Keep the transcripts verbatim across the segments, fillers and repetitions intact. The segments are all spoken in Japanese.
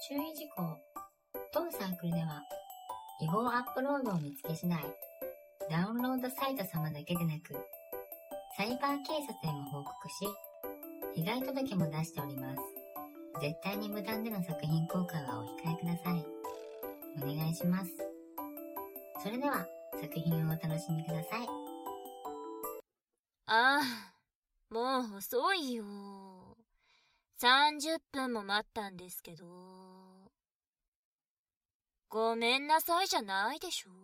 注意事項。当サークルでは、違法アップロードを見つけ次第、ダウンロードサイト様だけでなく、サイバー警察へも報告し、被害届も出しております。絶対に無断での作品公開はお控えください。お願いします。それでは、作品をお楽しみください。 ああ、もう遅いよ。さんじゅっぷんも待ったんですけど。ごめんなさいじゃないでしょ。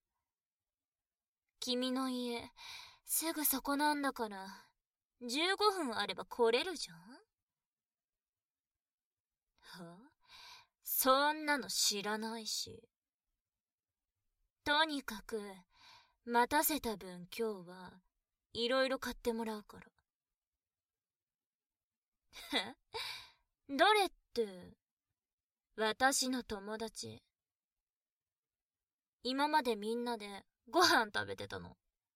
君の家、すぐそこなんだから、じゅうごふんあれば来れるじゃん。は？そんなの知らないし。とにかく、待たせた分今日はいろいろ買ってもらうから。どれって、私の友達。今までみんなでご飯食べてたの。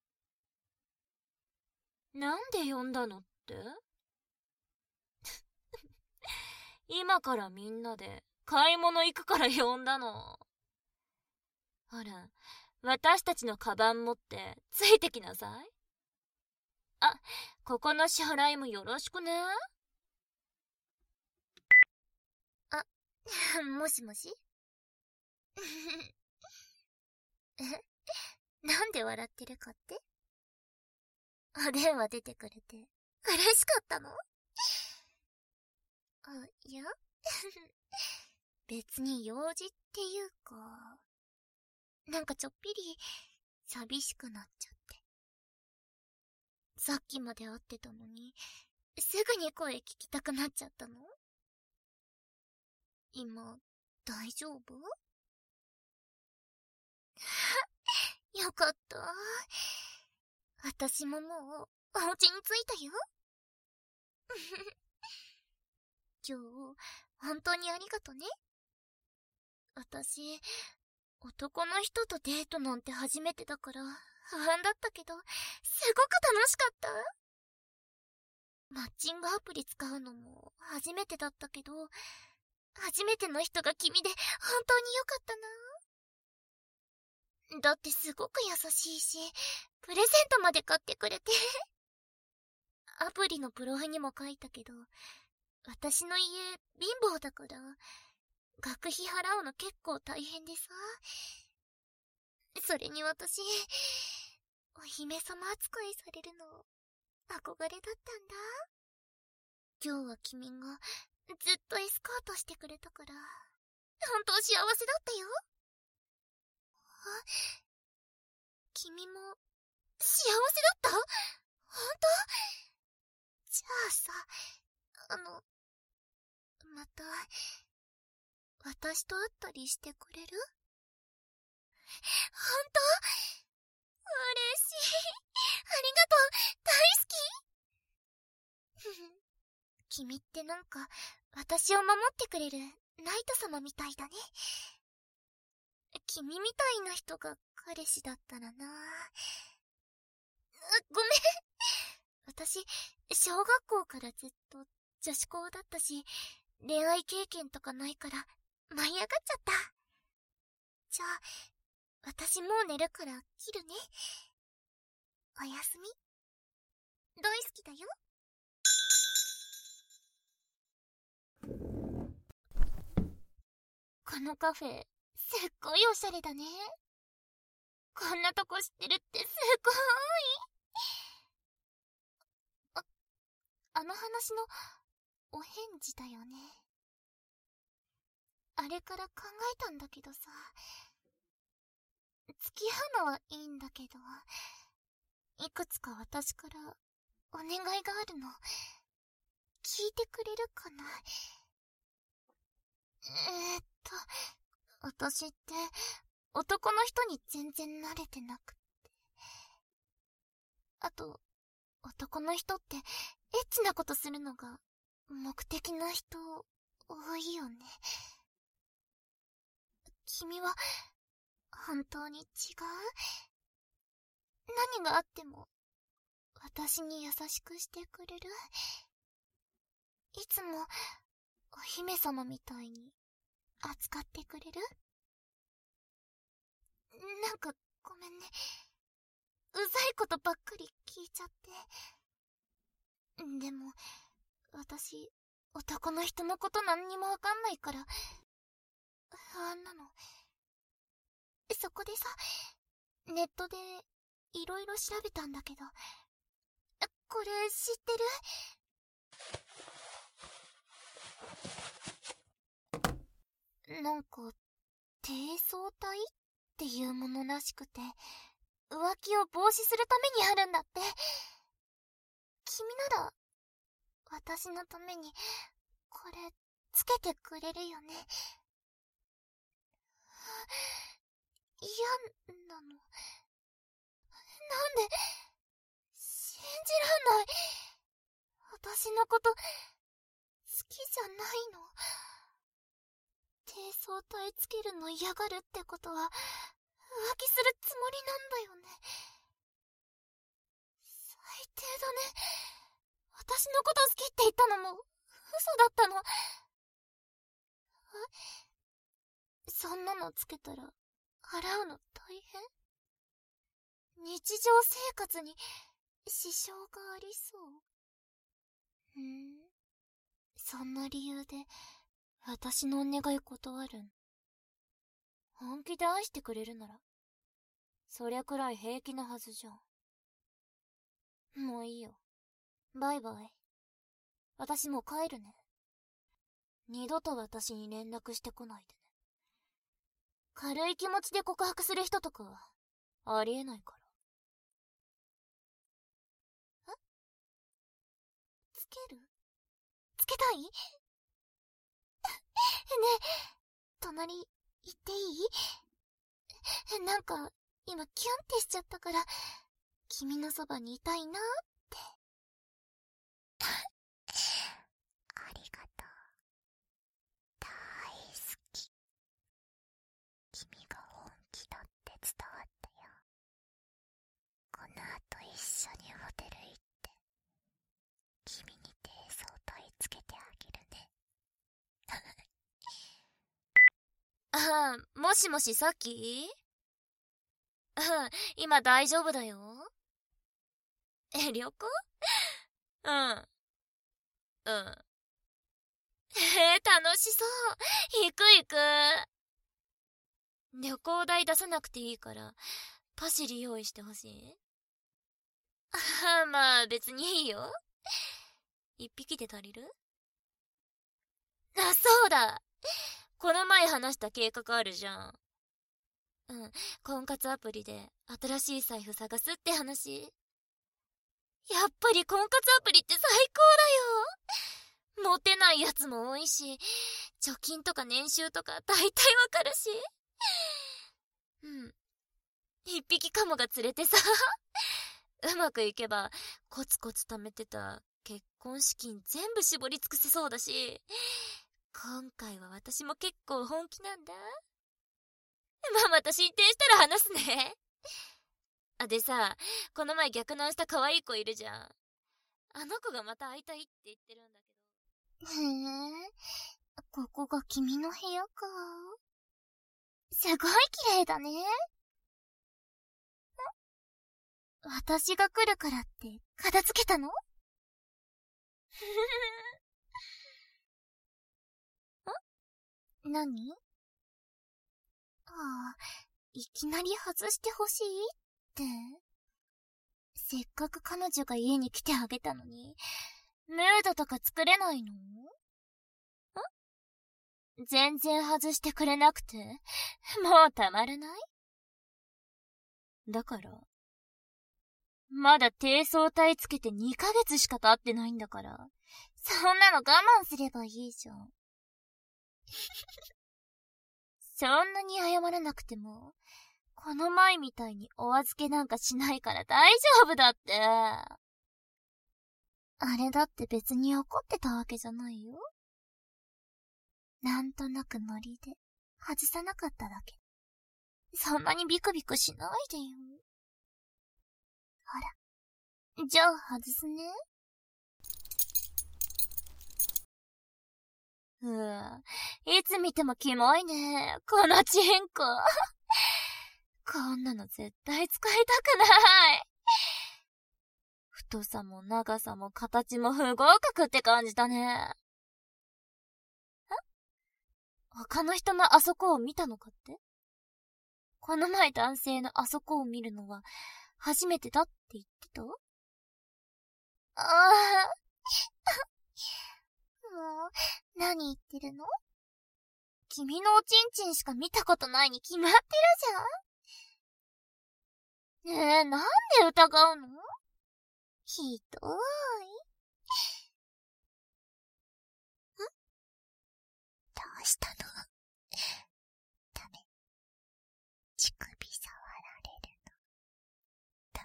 なんで呼んだのって今からみんなで買い物行くから呼んだの。ほら、私たちのカバン持ってついてきなさい。あ、ここの支払いもよろしくね。あ、もしもしえ、なんで笑ってるかって？お電話出てくれて嬉しかったの？あ、いや別に用事っていうか、なんかちょっぴり寂しくなっちゃって。さっきまで会ってたのに、すぐに声聞きたくなっちゃったの？今、大丈夫？よかった。私ももう、お家に着いたよ。今日、本当にありがとね。私、男の人とデートなんて初めてだから、不安だったけど、すごく楽しかった。マッチングアプリ使うのも初めてだったけど、初めての人が君で本当によかったな。だってすごく優しいし、プレゼントまで買ってくれて。アプリのプロフにも書いたけど、私の家貧乏だから、学費払うの結構大変でさ。それに私、お姫様扱いされるの、憧れだったんだ。今日は君がずっとエスコートしてくれたから、本当幸せだったよ。あ、君も幸せだった？本当？じゃあさ、あの、また、私と会ったりしてくれる？本当？嬉しい。ありがとう。大好き。君ってなんか、私を守ってくれるナイト様みたいだね。君みたいな人が彼氏だったらな。ごめん。私、小学校からずっと女子校だったし、恋愛経験とかないから舞い上がっちゃった。じゃあ、私もう寝るから切るね。おやすみ。大好きだよ。このカフェ、すっごいおしゃれだね。こんなとこ知ってるってすごーい。あ、あの話のお返事だよね。あれから考えたんだけどさ、付き合うのはいいんだけど、いくつか私からお願いがあるの。聞いてくれるかな？えーっと、私って男の人に全然慣れてなくって。あと、男の人ってエッチなことするのが目的な人多いよね。君は本当に違う？何があっても私に優しくしてくれる？いつもお姫様みたいに扱ってくれる？なんか、ごめんね。うざいことばっかり聞いちゃって。でも、私、男の人のこと何にもわかんないから、不安なの。そこでさ、ネットでいろいろ調べたんだけど、これ知ってる？なんか、低層体っていうものらしくて、浮気を防止するためにあるんだって。君なら、私のために、これ、つけてくれるよね。嫌なの。なんで、信じらんない。私のこと、好きじゃないの。低層体つけるの嫌がるってことは、浮気するつもりなんだよね。最低だね。私のこと好きって言ったのも、嘘だったの。え？そんなのつけたら、洗うの大変？日常生活に支障がありそう。ふーん。そんな理由で、私のお願い断るん？本気で愛してくれるなら、そりゃくらい平気なはずじゃん。もういいよ。バイバイ。私もう帰るね。二度と私に連絡してこないでね。軽い気持ちで告白する人とか、ありえないから。え？つける？つけたい？ねえ、隣、行っていい？なんか、今キュンってしちゃったから、君のそばにいたいなーって。ありがとう。大好き。君が本気だって伝わったよ。この後一緒にホテル行って、君に低層体つけてあげるね。ああ、もしもしさっき？うん、今大丈夫だよ。え、旅行？うん。うん。えー、楽しそう。行く行く。旅行代出さなくていいから、パシリ用意してほしい？ああ、まあ別にいいよ。一匹で足りる？あ、そうだ。この前話した計画あるじゃん。うん、婚活アプリで新しい財布探すって話。やっぱり婚活アプリって最高だよ。モテないやつも多いし、貯金とか年収とか大体わかるし。うん。一匹カモが釣れてさ。うまくいけば、コツコツ貯めてた結婚資金全部絞り尽くせそうだし、今回は私も結構本気なんだ。まあ、また進展したら話すね。あ、でさ、この前逆ナンした可愛い子いるじゃん。あの子がまた会いたいって言ってるんだけど。へえ、ここが君の部屋か。すごい綺麗だね。私が来るからって片付けたの？ん？何？ああ、いきなり外してほしいって。せっかく彼女が家に来てあげたのに、ムードとか作れないの？ん？全然外してくれなくて、もうたまらない？だから、まだ低層体つけてにかげつしか経ってないんだから、そんなの我慢すればいいじゃん。そんなに謝らなくても、この前みたいにお預けなんかしないから大丈夫だって。あれだって別に怒ってたわけじゃないよ。なんとなくノリで外さなかっただけ。そんなにビクビクしないでよ。ほら、じゃあ外すね。 うーん。いつ見てもキモいね。このチンコ。こんなの絶対使いたくない。太さも長さも形も不合格って感じだね。え？他の人のあそこを見たのかって？この前男性のあそこを見るのは初めてだって言ってた？ああ。もう、何言ってるの？君のおちんちんしか見たことないに決まってるじゃん。ねえ、なんで疑うの？ひどーい。ん？どうしたの？ダメ。乳首触られるの。ダ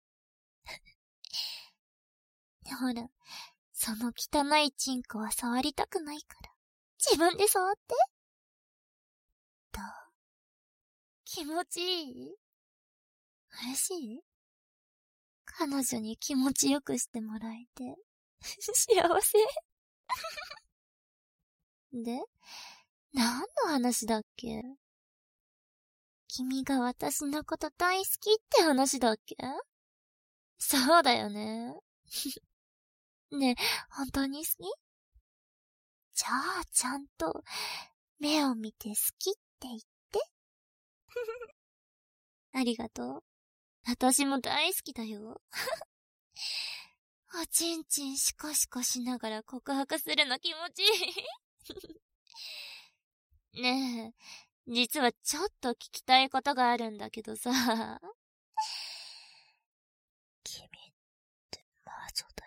メ。ほら、その汚いチンコは触りたくないから、自分で触って。どう？気持ちいい？嬉しい？彼女に気持ちよくしてもらえて、幸せで、何の話だっけ？君が私のこと大好きって話だっけ？そうだよね。ねえ、本当に好き？じゃあ、ちゃんと、目を見て好きって言って。ありがとう。私も大好きだよ。おちんちんシコシコしながら告白するの気持ちいい。ねえ、実はちょっと聞きたいことがあるんだけどさ。君って魔女だ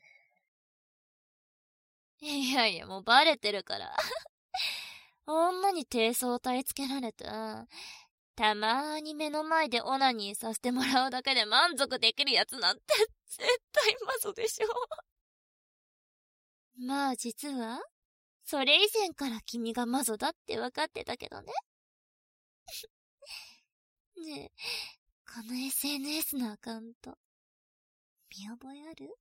よね。いやいや、もうバレてるから。女に低層体つけられた。たまーに目の前でオナニーさせてもらうだけで満足できるやつなんて絶対マゾでしょ。まあ実は、それ以前から君がマゾだって分かってたけどね。ねえ、この エスエヌエス のアカウント、見覚えある？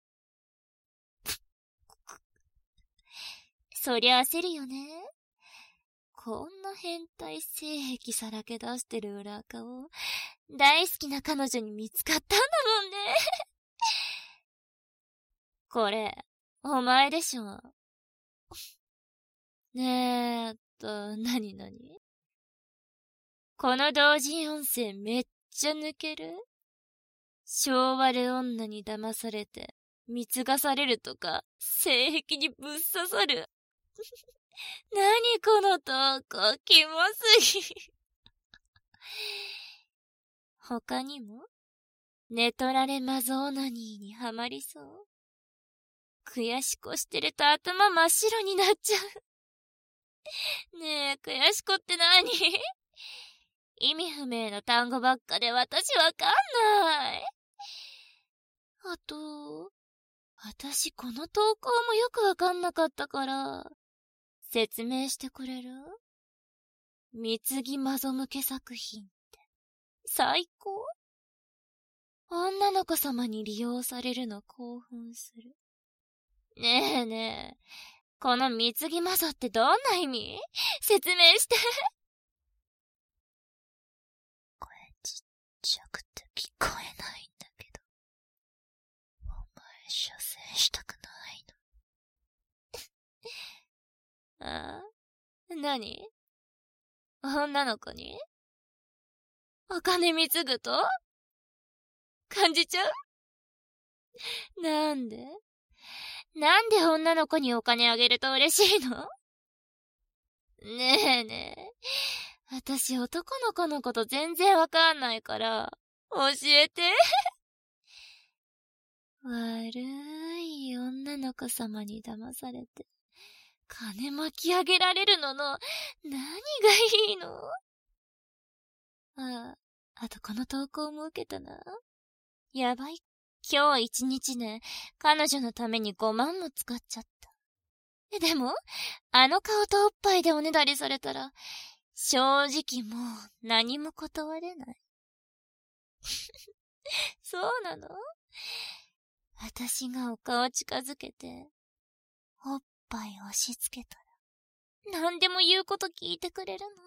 そりゃ焦るよね。こんな変態性癖さらけ出してる裏垢を大好きな彼女に見つかったんだもんね。これ、お前でしょ。ねえっと、なになに？この同人音声めっちゃ抜ける？性悪女に騙されて、貢がされるとか、性癖にぶっ刺さる。なにこの投稿、キモすぎ。他にも、寝取られマゾオナニーにハマりそう。悔しこしてると頭真っ白になっちゃう。ねえ、悔しこって何？意味不明の単語ばっかで私わかんない。あと、私この投稿もよくわかんなかったから、説明してくれる？貢ぎマゾ向け作品って、最高？女の子様に利用されるの興奮する。ねえねえ、この貢ぎマゾってどんな意味？説明して。声ちっちゃくて聞こえないんだけど。お前、射精したくないの？ああ？何？女の子に？お金貢ぐと？感じちゃう？なんで？なんで女の子にお金あげると嬉しいの？ねえねえ。私男の子のこと全然わかんないから、教えて。悪い女の子様に騙されて、金巻き上げられるのの、何がいいの？ああ、あとこの投稿も受けたな。やばい。今日一日ね、彼女のためにごまんも使っちゃった。でも、あの顔とおっぱいでおねだりされたら、正直もう何も断れない。そうなの？私がお顔近づけて、おっぱい押し付けたら、 何でも言うこと聞いてくれるの？ね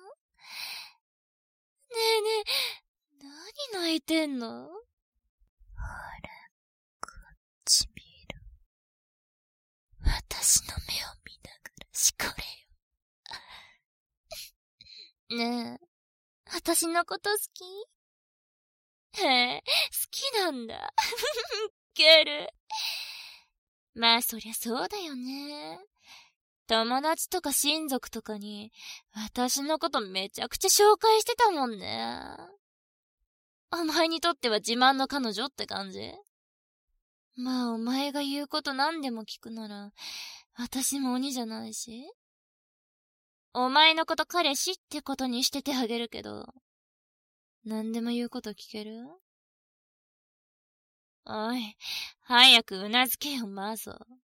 えねえ、何泣いてんの？ ほら、こっち見る。私の目を見ながらしこれよ。ねえ、私のこと好き？へえ、好きなんだ。ゲル。まあそりゃそうだよね。友達とか親族とかに、私のことめちゃくちゃ紹介してたもんね。お前にとっては自慢の彼女って感じ？まあお前が言うこと何でも聞くなら、私も鬼じゃないし。お前のこと彼氏ってことにしててあげるけど、何でも言うこと聞ける？おい、早くうなずけよ、マゾ。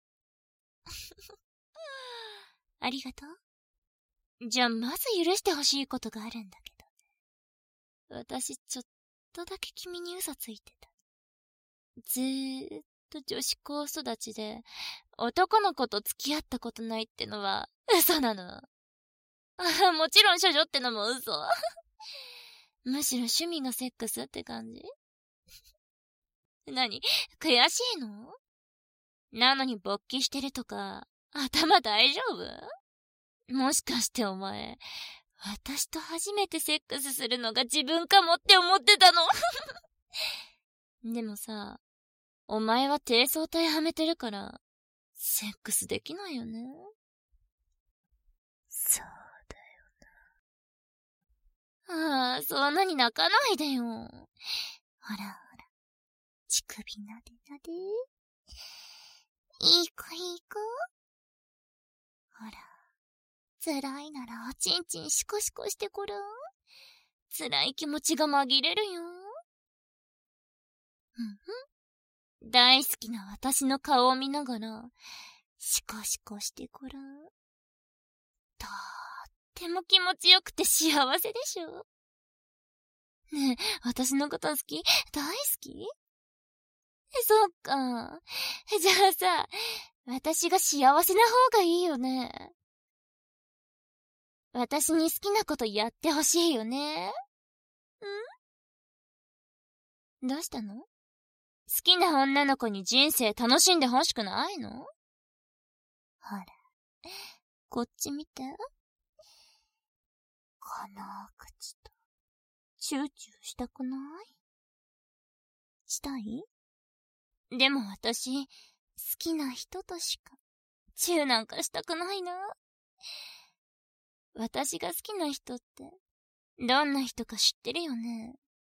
ありがとう。じゃあ、まず許してほしいことがあるんだけどね。私、ちょっとだけ君に嘘ついてた。ずーっと女子高育ちで、男の子と付き合ったことないってのは、嘘なの。あ、もちろん処女ってのも嘘。むしろ趣味がセックスって感じ？何？悔しいの？なのに勃起してるとか、頭大丈夫？もしかしてお前、私と初めてセックスするのが自分かもって思ってたの？でもさ、お前は低層体はめてるから、セックスできないよね。 そうだよな。ああ、そんなに泣かないでよ。ほらほら、乳首なでなで。いい子いい子。ほら、辛いならおちんちんシコシコしてごらん。辛い気持ちが紛れるよ。うんうん。大好きな私の顔を見ながら、シコシコしてごらん。とっても気持ちよくて幸せでしょ？ねえ、私のこと好き？大好き？そっか。じゃあさ、私が幸せな方がいいよね。私に好きなことやってほしいよね。ん？どうしたの？好きな女の子に人生楽しんでほしくないの？ほら、こっち見て。この口と、チューチューしたくない？したい？でも私、好きな人としか、チューなんかしたくないな。私が好きな人って、どんな人か知ってるよね。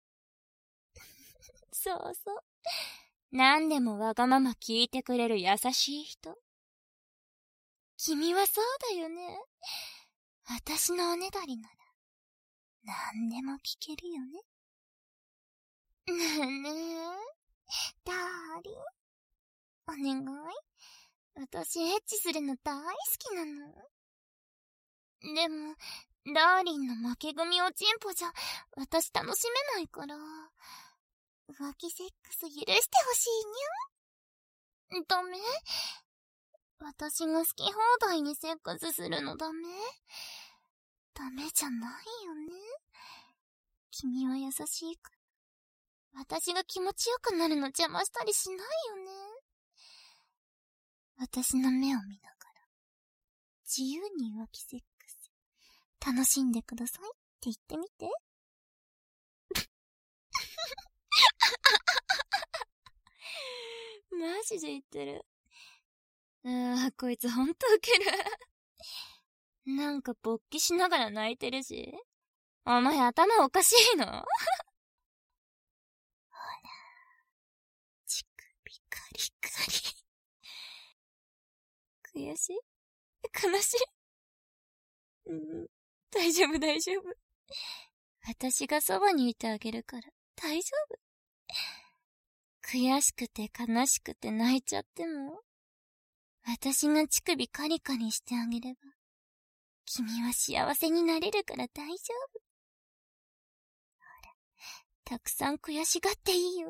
そうそう。何でもわがまま聞いてくれる優しい人。君はそうだよね。私のおねだりなら、何でも聞けるよね。ねえねえ、ダーリン。お願い。私エッチするの大好きなの。でも、ダーリンの負け組おちんぽじゃ、私楽しめないから、浮気セックス許してほしいにゃ。ダメ？私が好き放題にセックスするのダメ？ダメじゃないよね。君は優しいから、私が気持ちよくなるの邪魔したりしないよね。私の目を見ながら、自由に浮気セックス、楽しんでくださいって言ってみて。マジで言ってる。ああ、こいつほんとウケる。なんか勃起しながら泣いてるし。お前頭おかしいの？ほら、乳首カリカリ。悔しい？悲しい？うん、大丈夫大丈夫。私がそばにいてあげるから大丈夫。悔しくて悲しくて泣いちゃっても、私が乳首カリカリしてあげれば、君は幸せになれるから大丈夫。ほら、たくさん悔しがっていいよ。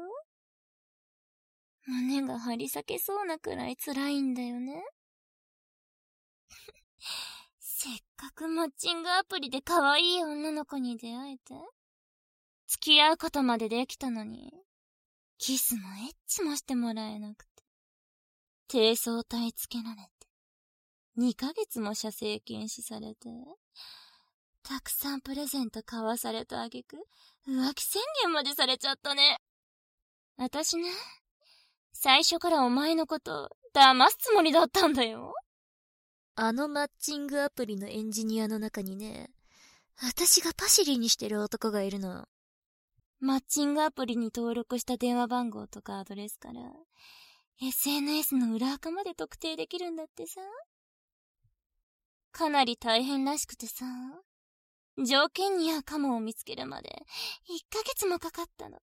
胸が張り裂けそうなくらい辛いんだよね。 せっかくマッチングアプリで可愛い女の子に出会えて、付き合うことまでできたのに、キスもエッチもしてもらえなくて、低層体つけられて、にかげつも射精禁止されて、たくさんプレゼント買わされたあげく、浮気宣言までされちゃったね。あたしね、最初からお前のこと騙すつもりだったんだよ。 あのマッチングアプリのエンジニアの中にね、私がパシリにしてる男がいるの。 マッチングアプリに登録した電話番号とかアドレスから、エスエヌエス の裏垢まで特定できるんだってさ。かなり大変らしくてさ、条件に合うカモを見つけるまでいっかげつもかかったの。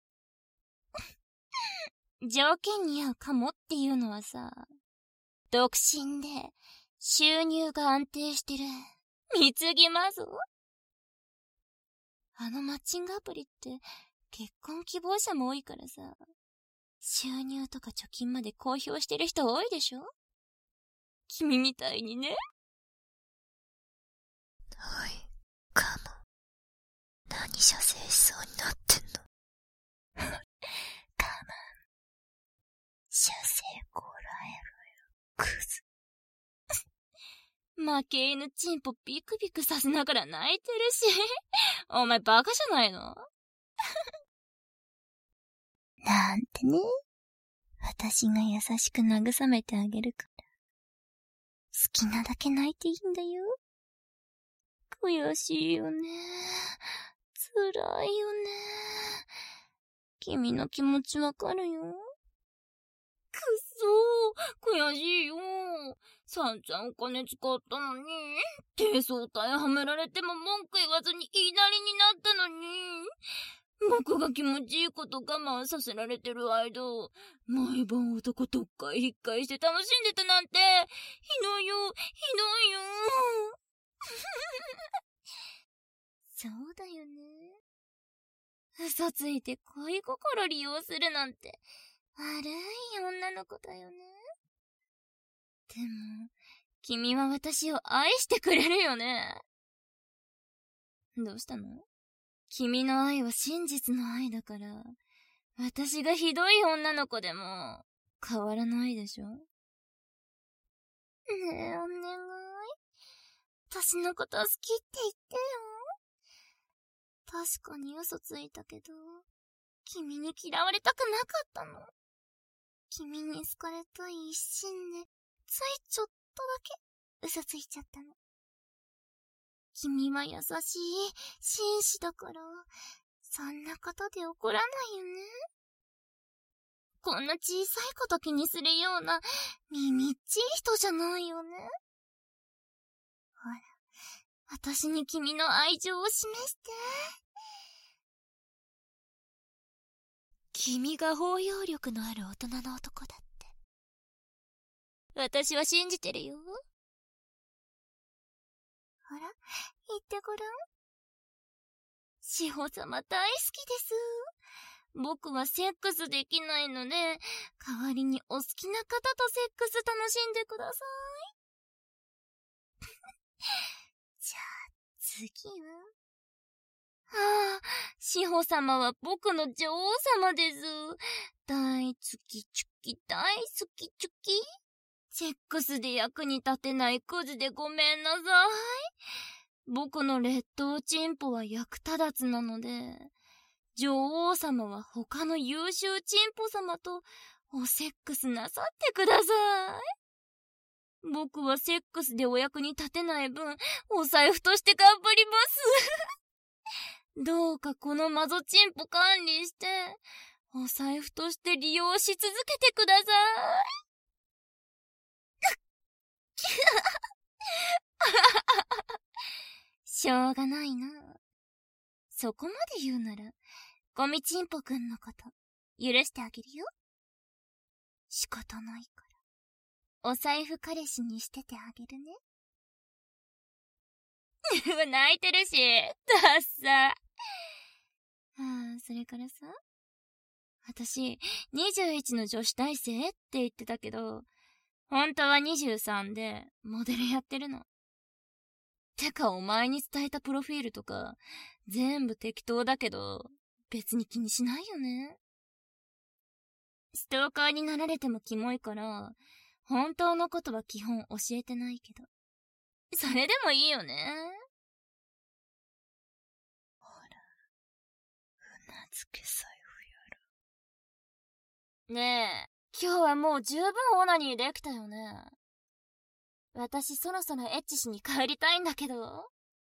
条件に合うカモっていうのはさ、独身で収入が安定してる貢ぎまぞ。あのマッチングアプリって結婚希望者も多いからさ、収入とか貯金まで公表してる人多いでしょ？君みたいにね。 おい、カモ。何射精しそうになってんの？カモン。射精こらえろよ、クズ。 負け犬チンポビクビクさせながら泣いてるし。お前バカじゃないの？なんてね。私が優しく慰めてあげるから。好きなだけ泣いていいんだよ。悔しいよね。辛いよね。君の気持ちわかるよ。くそー、悔しいよ。散々お金使ったのに、低層体はめられても文句言わずに言いなりになったのに、僕が気持ちいいこと我慢させられてる間、毎晩男とっかい引っかいして楽しんでたなんて、ひどいよ、ひどいよ。そうだよね。嘘ついて恋心利用するなんて、悪い女の子だよね。でも、君は私を愛してくれるよね。どうしたの？君の愛は真実の愛だから、私がひどい女の子でも変わらないでしょ？ねえ、お願い。私のこと好きって言ってよ。確かに嘘ついたけど、君に嫌われたくなかったの。君に好かれたい一心で、ついちょっとだけ嘘ついちゃったの。君は優しい紳士だから、そんなことで怒らないよね。こんな小さいこと気にするような、みみっちい人じゃないよね。ほら、私に君の愛情を示して。 君が包容力のある大人の男だって。 私は信じてるよ。ほら、言ってごらん。志保様大好きです。僕はセックスできないので、代わりにお好きな方とセックス楽しんでください。じゃあ、次ははあ、志保様は僕の女王様です。大好きチュキ、大好きチュキ。セックスで役に立てないクズでごめんなさい。僕の劣等チンポは役立たずなので、女王様は他の優秀チンポ様とおセックスなさってください。僕はセックスでお役に立てない分、お財布として頑張ります。どうかこのマゾチンポ管理して、お財布として利用し続けてください。しょうがないな。そこまで言うなら、ゴミチンポくんのこと、許してあげるよ。仕方ないから、お財布彼氏にしててあげるね。泣いてるし、ダッサ。ああ、それからさ、私、にじゅういちの女子大生って言ってたけど、本当はにじゅうさんで、モデルやってるの。 てかお前に伝えたプロフィールとか、全部適当だけど、別に気にしないよね。ストーカーになられてもキモいから、本当のことは基本教えてないけど。それでもいいよね。ほら、うなずけ財布やろ。ねえ、今日はもう十分オナニーできたよね。私そろそろエッチしに帰りたいんだけど。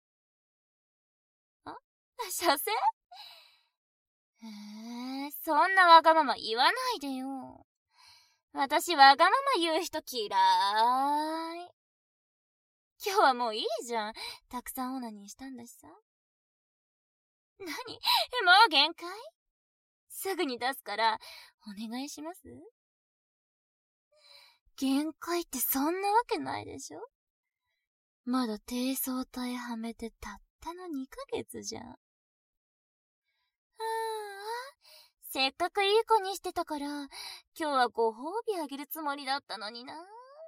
あ？射精？へえ、そんなわがまま言わないでよ。私わがまま言う人嫌い。今日はもういいじゃん。たくさんオナニーしたんだしさ。何？もう限界？すぐに出すから、お願いします？限界ってそんなわけないでしょ？まだ低層体はめてたったのにかげつじゃん。ああ、せっかくいい子にしてたから、今日はご褒美あげるつもりだったのにな。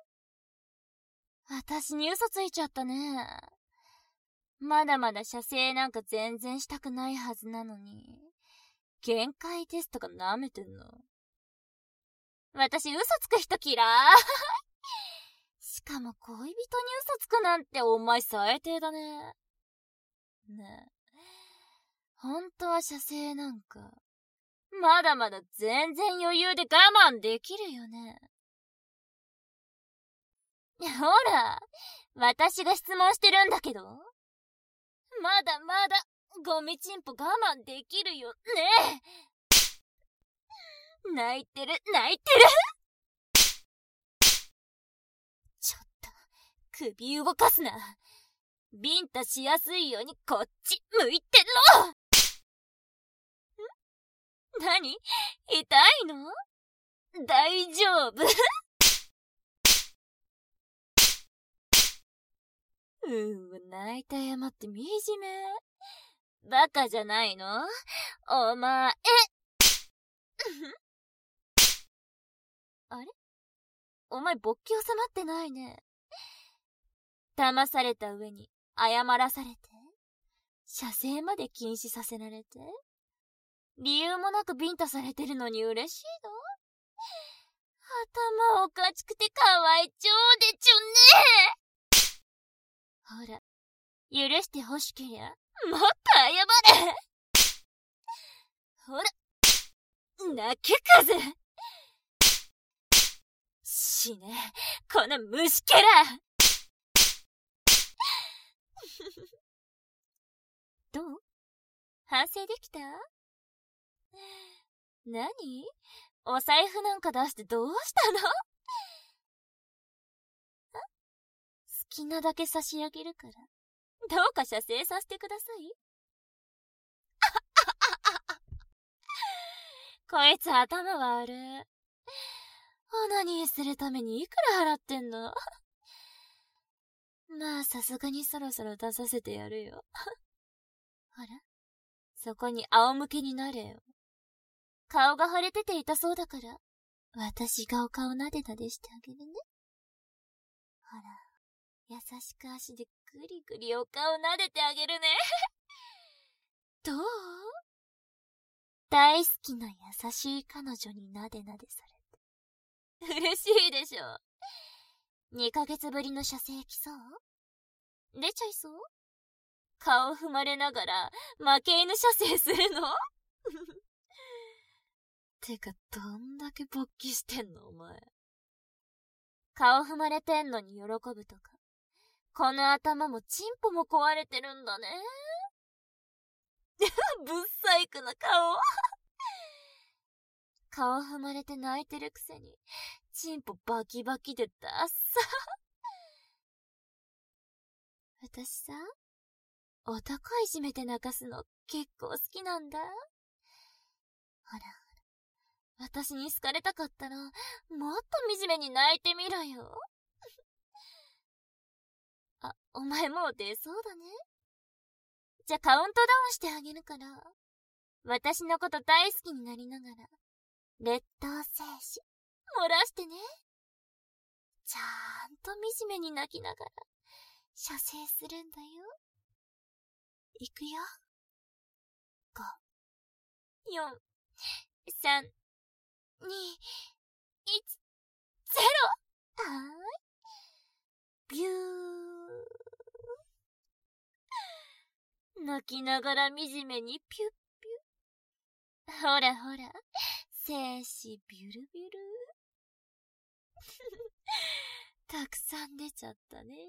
私に嘘ついちゃったね。まだまだ射精なんか全然したくないはずなのに、限界ですとか舐めてんの。私嘘つく人嫌い。しかも恋人に嘘つくなんてお前最低だね。ねえ。本当は射精なんか、まだまだ全然余裕で我慢できるよね。ほら、私が質問してるんだけど。まだまだ、ゴミチンポ我慢できるよね。泣いてる、泣いてる。ちょっと、首動かすな。ビンタしやすいようにこっち向いてろ。ん？何？痛いの？大丈夫？うーん、泣いて謝って惨め。バカじゃないの？お前。あれ？お前勃起収まってないね。騙された上に謝らされて、射精まで禁止させられて、理由もなくビンタされてるのに嬉しいの？頭おかしくてかわいちょうでちょね。ほら、許してほしけりゃ、もっと謝れ。ほら、泣けかず。死ね、この虫けら。どう？反省できた？何？お財布なんか出してどうしたの？好きなだけ差し上げるから、どうか射精させてください。こいつ頭悪い。オナニーするためにいくら払ってんの？まあさすがにそろそろ出させてやるよ。ほら、そこに仰向けになれよ。顔が腫れてて痛そうだから、私がお顔なでなでしてあげるね。ほら、優しく足でぐりぐりお顔なでてあげるね。どう？大好きな優しい彼女になでなでされて。嬉しいでしょ。にかげつぶりの射精来そう？出ちゃいそう？顔踏まれながら負け犬射精するの？てか、どんだけ勃起してんのお前。顔踏まれてんのに喜ぶとか。この頭もチンポも壊れてるんだね。ぶっ細工な顔。顔踏まれて泣いてるくせに、チンポバキバキでダッサ。私さ、男いじめて泣かすの結構好きなんだ。ほら、私に好かれたかったら、もっと惨めに泣いてみろよ。あ、お前もう出そうだね。じゃあカウントダウンしてあげるから、私のこと大好きになりながら、劣等精子、漏らしてね。ちゃーんと惨めに泣きながら、 射精するんだよ。いくよ。ご、よん、さん、に、いち、ゼロ! はーい。ビュー。泣きながら惨めにピュッピュッ。ほらほら、精子ビュルビュル。たくさん出ちゃったね。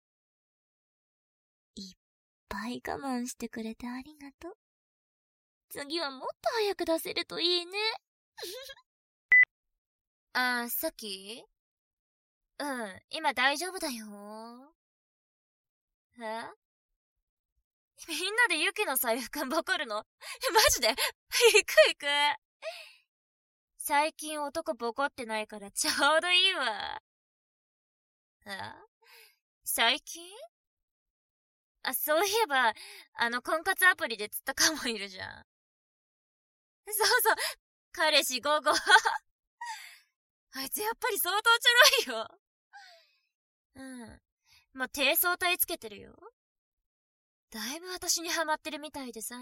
いっぱい我慢してくれてありがとう。次はもっと早く出せるといいね。あー、さっきうん、今大丈夫だよ。え？みんなでユキの財布くんボコるの？マジで？行く行く。最近男ボコってないからちょうどいいわ。え？最近？あ、そういえば、あの婚活アプリで釣ったカモいるじゃん。そうそう、彼氏ゴゴ。あいつやっぱり相当ちょろいよ。うん。もう低層体つけてるよ。だいぶ私にハマってるみたいでさ。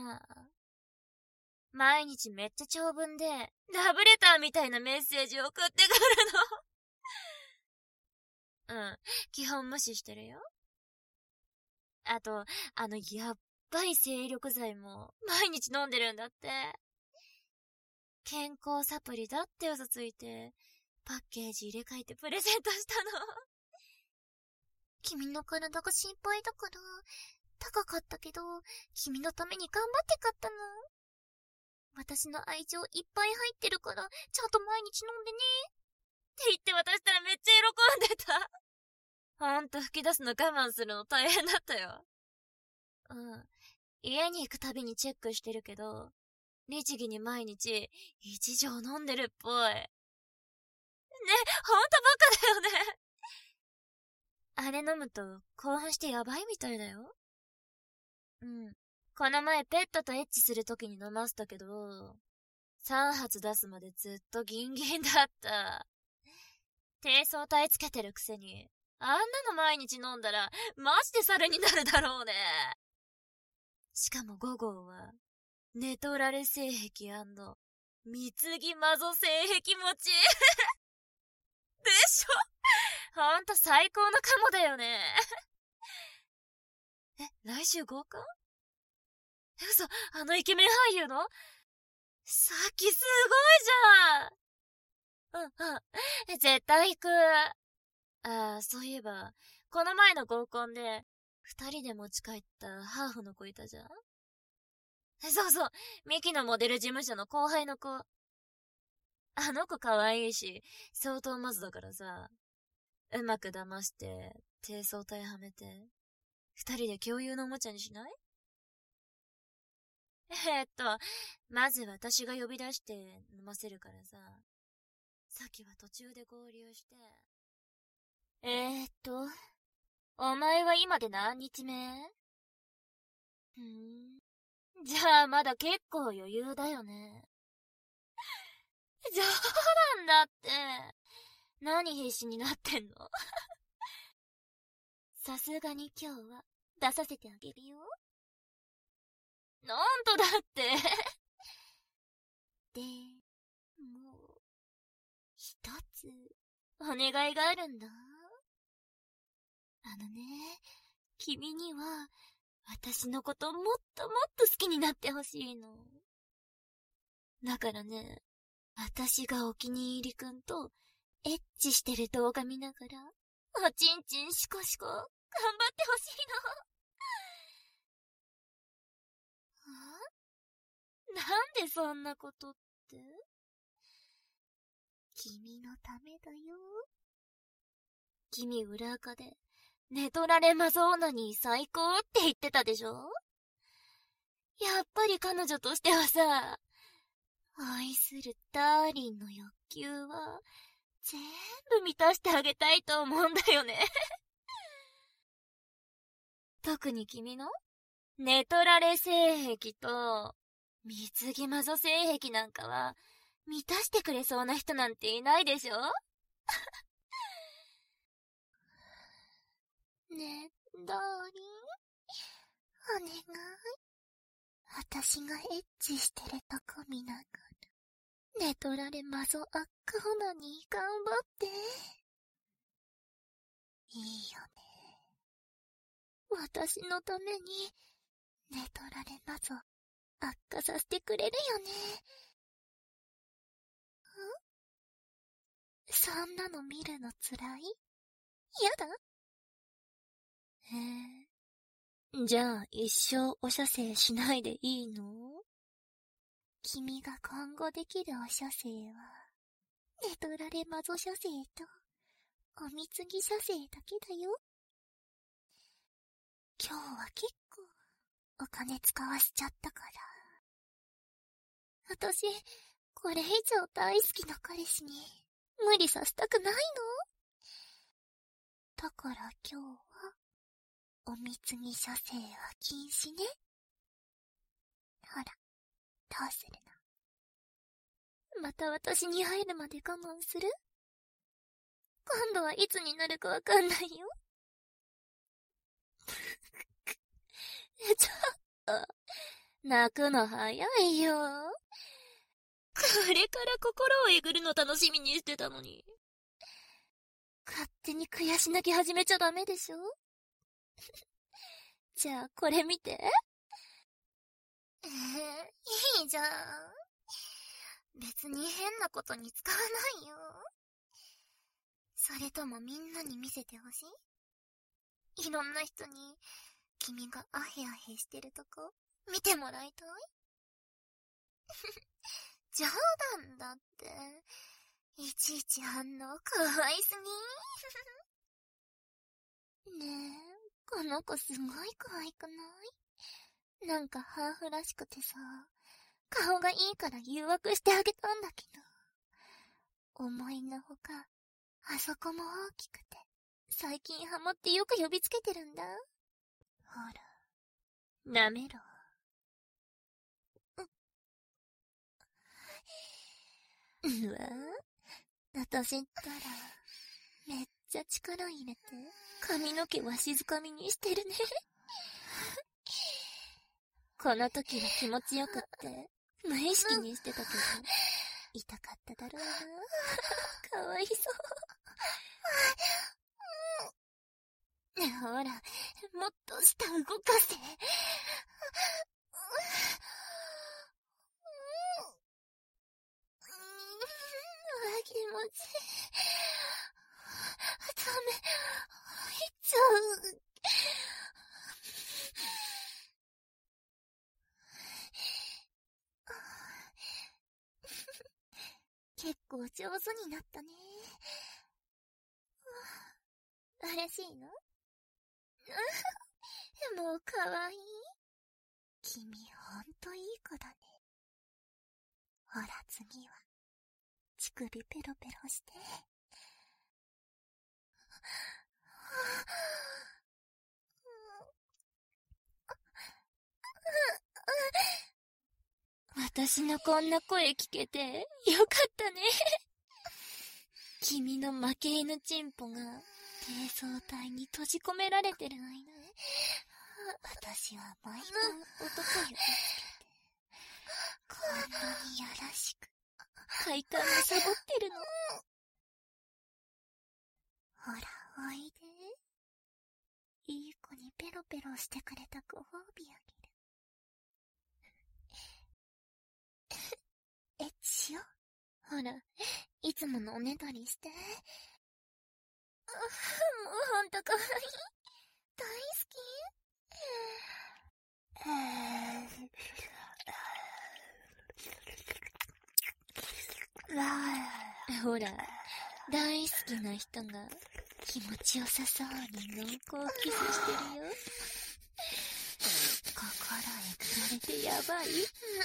毎日めっちゃ長文で、ラブレターみたいなメッセージ送ってくるの。うん。基本無視してるよ。あと、あの、やっばい精力剤も毎日飲んでるんだって。健康サプリだって嘘ついて、パッケージ入れ替えてプレゼントしたの。 君の体が心配だから、高かったけど、君のために頑張って買ったの。私の愛情いっぱい入ってるから、ちゃんと毎日飲んでね。 って言って渡したらめっちゃ喜んでた。ほんと吹き出すの我慢するの大変だったよ。うん。家に行くたびにチェックしてるけど、律儀に毎日一錠飲んでるっぽい。ね、ほんとバカだよね。あれ飲むと興奮してやばいみたいだよ。うん。この前ペットとエッチするときに飲ませたけど、さん発出すまでずっとギンギンだった。低層体つけてるくせに、あんなの毎日飲んだら、マジで猿になるだろうね。しかもご号は、寝取られ性癖&貢ぎマゾ性癖持ち。でしょ？ほんと最高のカモだよね。え、来週合コン？嘘、あのイケメン俳優の？さっきすごいじゃん。うんうん。絶対行く。ああ、そういえば、この前の合コンで、二人で持ち帰ったハーフの子いたじゃん？そうそう、ミキのモデル事務所の後輩の子。あの子可愛いし、相当マズだからさ、うまく騙して、低層体はめて、二人で共有のおもちゃにしない？えー、っと、まず私が呼び出して飲ませるからさ、さっきは途中で合流して。えー、っと、お前は今で何日目？ふーん。じゃあまだ結構余裕だよね。冗談だって。何必死になってんの？さすがに今日は出させてあげるよ。なんとだって。で、もう、一つ、お願いがあるんだ。あのね、君には、私のこともっともっと好きになってほしいの。だからね、私がお気に入りくんと、エッチしてる動画見ながら、おちんちんシコシコ、頑張ってほしいの。は？なんでそんなことって？君のためだよ。君裏垢で、寝取られマゾーナに最高って言ってたでしょ？やっぱり彼女としてはさ、愛するダーリンの欲求は、全部満たしてあげたいと思うんだよね。特に君の寝取られ性癖と貢ぎマゾ性癖なんかは満たしてくれそうな人なんていないでしょ？ねえ、 ダーリン、お願い。私がエッチしてるとこ見ながら、寝取られマゾアックオナに頑張って。いいよね。私のために、寝取られマゾ、悪化させてくれるよね。ん？そんなの見るのつらい？やだ？へえ。じゃあ一生お射精しないでいいの？君が今後できるお射精は、寝取られマゾ射精と、おみつぎ射精だけだよ。今日は結構、お金使わしちゃったから。私、これ以上大好きな彼氏に、無理させたくないの？だから今日は、おみつぎ射精は禁止ね。ほら、どうするの？また私に入るまで我慢する？今度はいつになるかわかんないよ。ちょっと、泣くの早いよ。これから心をえぐるの楽しみにしてたのに。勝手に悔し泣き始めちゃダメでしょ？じゃあ、これ見て。えー、いいじゃん。別に変なことに使わないよ。それともみんなに見せてほしい？いろんな人に、君がアヘアヘしてるとこ、見てもらいたい？冗談だって。いちいち反応かわいすぎ。ねえ、この子すごい可愛くない？なんかハーフらしくてさ、顔がいいから誘惑してあげたんだけど。思いのほか、あそこも大きくて、最近ハマってよく呼びつけてるんだ。ほら、舐めろ。うわぁ、私ったら、めっちゃ力入れて、髪の毛わしづかみにしてるね。この時は気持ちよくって、無意識にしてたけど、痛かっただろうな。かわいそう。ほら、もっと舌動かせ。気持ちいい。ダメ。入っちゃう。結構上手になったね。嬉しいの？もうかわいい。君ほんといい子だね。ほら次は。乳首ペロペロして。私のこんな声聞けてよかったね。君の負け犬チンポが低層体に閉じ込められてる間ね。私は毎晩男呼びつけて、こんなにやらしく快感にサボってるの。ほら、おいで。いい子にペロペロしてくれたご褒美あげる。エッチしよう。ほら、いつものおねだりして。もうほんとかわいい。大好き。ほら、大好きな人が気持ちよさそうに濃厚キスしてるよ。心えぐられてやばい。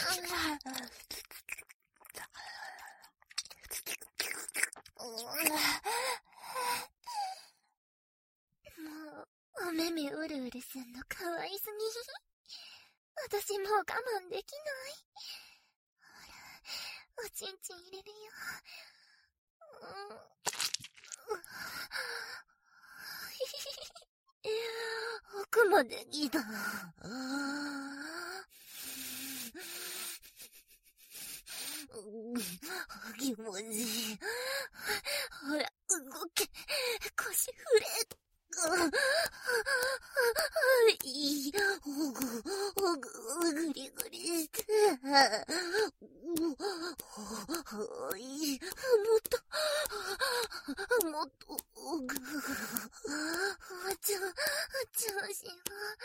もう、お目目うるうるすんのかわいすぎ。私もう我慢できない。ほら、おちんちん入れるよ。うん。 奥まで来た。気持ちいい。ほら、動け。腰振れ。いい。おぐ、おぐ、ぐりぐりして。おい、もっと、もっと、おぐ、ちょ、調子が。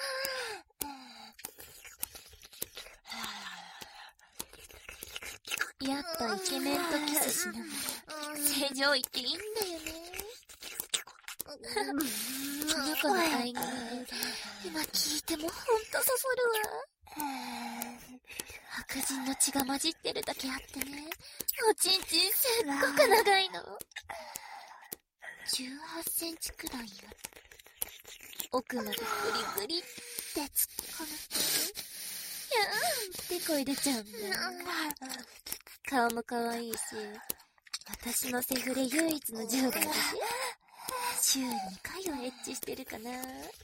やっぱイケメンとキスしながら正常位っていいんだよね。この子の愛が今聞いてもほんとそそるわ。白人の血が混じってるだけあってね、おちんちんすっごく長いの。じゅうはちセンチくらいよ。奥までグリグリって突っ込むとやーんって声出ちゃうんだ。顔も可愛いし、私のセフレ唯一のじゅう代だし、週にかいはエッチしてるかな。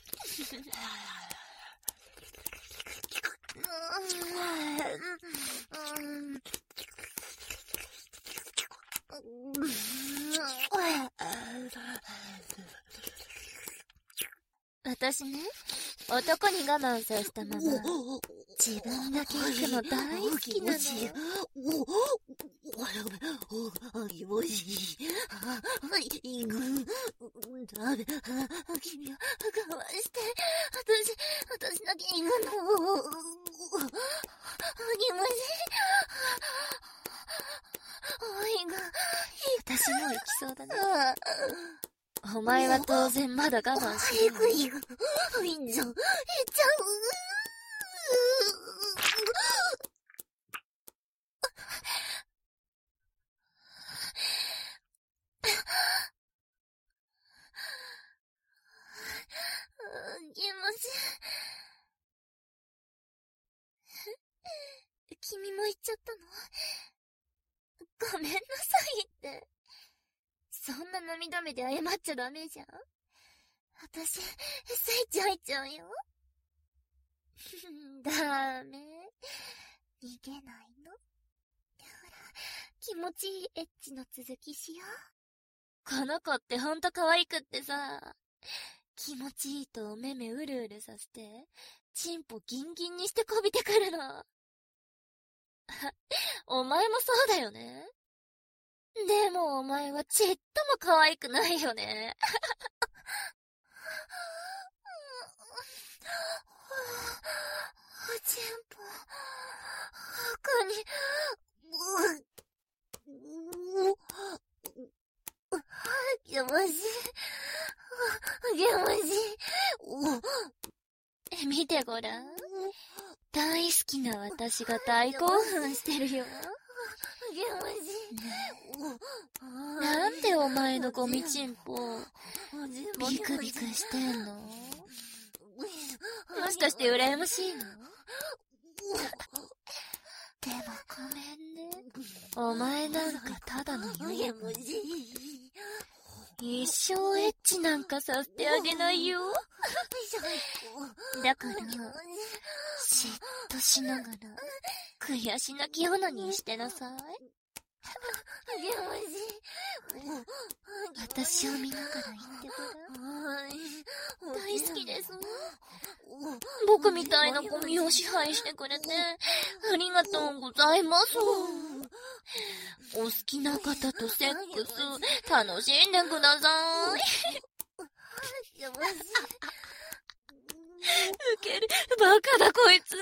私ね、男に我慢させたまま自分だけ行くの大好きなの。 気持ちいい。行く。ダメ。君は我慢して。私、私だけ行くの。気持ちいい。 私もう行きそうだね。お前は当然まだ我慢してる。 早く行く。いいんじゃん。行っちゃう。気持ちいい。君も行っちゃったの？ごめんなさいって。そんな涙目で謝っちゃダメじゃん。私、スイッチ入っちゃうよ。ダメ。逃げないの？ほら、気持ちいいエッチの続きしよう。 この子ってほんと可愛くってさ、気持ちいいとお目目うるうるさせて、チンポギンギンにしてこびてくるの。お前もそうだよね。でもお前はちっとも可愛くないよね。 チンポ、他に、気持ちいい。気持ちいい。 見てごらん。大好きな私が大興奮してるよ。なんでお前のゴミチンポ、ビクビクしてんの？もしかして羨ましいの？でもごめんね。お前なんかただのよ。一生エッチなんかさせてあげないよ。だから、嫉妬しながら、悔し泣きオナニーしてなさい。私を見ながら言ってごらん。大好きです。僕みたいなゴミを支配してくれて、ありがとうございます。お好きな方とセックス、楽しんでください。ウケる。バカだこいつ。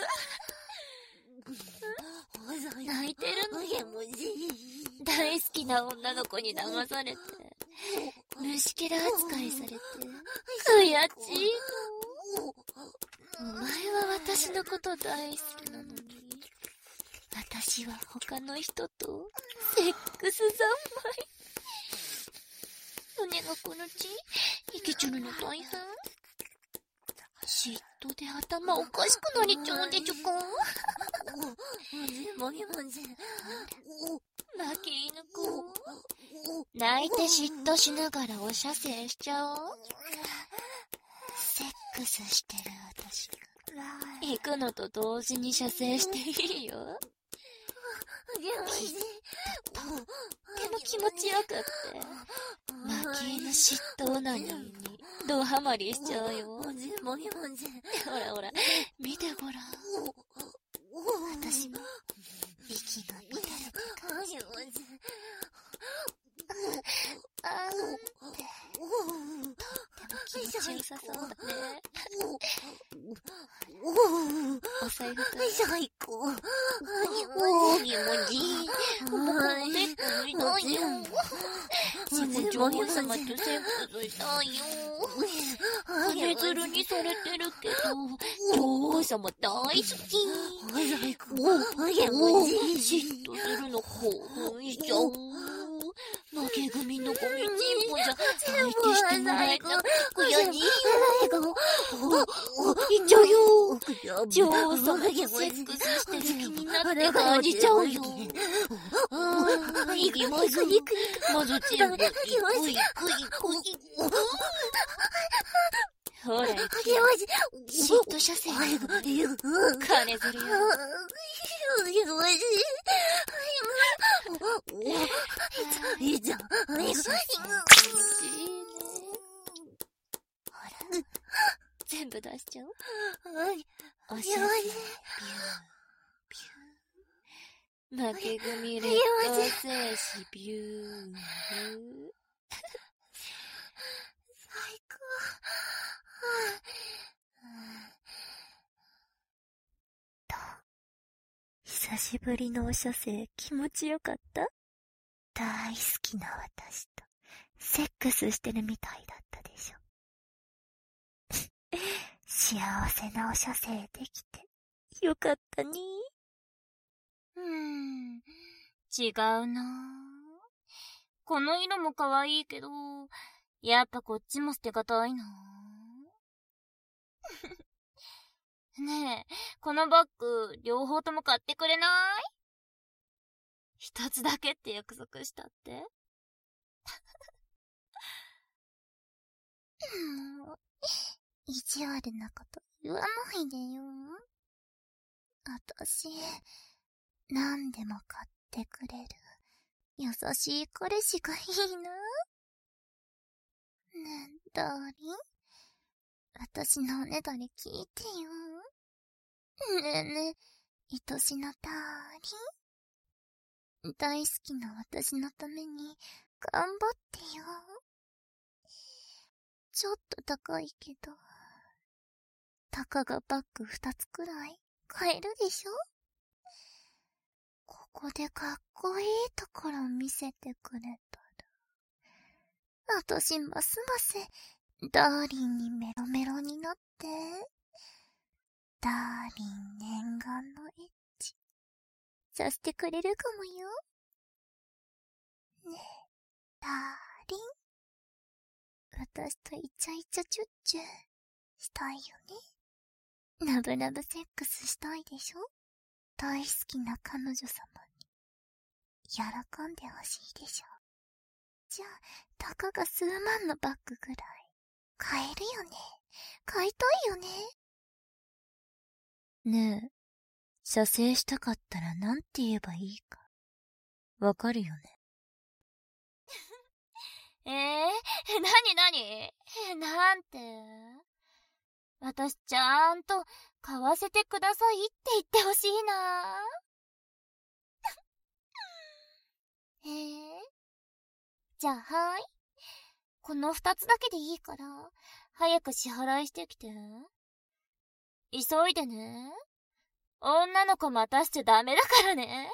泣いてるの？大好きな女の子に騙されて、虫けら扱いされて、悔しいの。お前は私のこと大好きなのに、私は他の人とセックス三昧。胸がこのち、生きちゃうの大変。嫉妬で頭おかしくなりちゃうでちょか。泣き犬子。泣いて嫉妬しながらお射精しちゃおう。セックスしてる私が行くのと同時に射精していいよ。とっても気持ちよくってマキエの嫉妬なににドハマりしちゃうよ。ほらほら見てごらん、私の息が乱れて感じ。あーってとっても気持ちよさそうだね。お財布くん最高。おーぎもじ僕もねこみたいよ。自分女王様とセックスしたいよ。金づるにされてるけど女王様大好き。おお嫉妬するの興奮しちゃう。負け組のゴミチンポじゃ相手してもらえなくて悔しいよ。いっちゃうよ。女王様とセックスしてる気になって感じちゃうよ。いきます。まずチンポにクイクイクイ。ほら、嫉妬射精金づるよ。いいじゃん。気持ちいいね。ほら、全部出しちゃおう。おしゃれ。ビュー、ビュー。負け組劣等生死ビュー。最高。どう？久しぶりのお射精気持ちよかった？大好きな私とセックスしてるみたいだったでしょ。幸せなお射精できてよかったね。うーん、違うな。この色も可愛いけど、やっぱこっちも捨てがたいな。ねえ、このバッグ両方とも買ってくれない？一つだけって約束したって？もう、意地悪なこと言わないでよ。あたし、何でも買ってくれる優しい彼氏がいいな。ねえ、ダーリン。私のおねだり聞いてよ。ねえねえ、愛しのダーリン。大好きな私のために頑張ってよ。ちょっと高いけど、たかがバッグ二つくらい買えるでしょ？ここでかっこいいところ見せてくれたら、私ますますダーリンにメロメロになって、ダーリン念願のエッチさせてくれるかもよ。ねえ、ダーリン。私とイチャイチャチュッチュしたいよね。ラブラブセックスしたいでしょ？大好きな彼女様に喜んでほしいでしょ。じゃあ、たかが数万のバッグぐらい買えるよね。買いたいよね。ねえ、射精したかったらなんて言えばいいかわかるよね。えー、なになに？なんて？私ちゃんと買わせてくださいって言ってほしいな。えー、じゃあはい。この二つだけでいいから、早く支払いしてきて。急いでね。女の子待たしちゃダメだからね。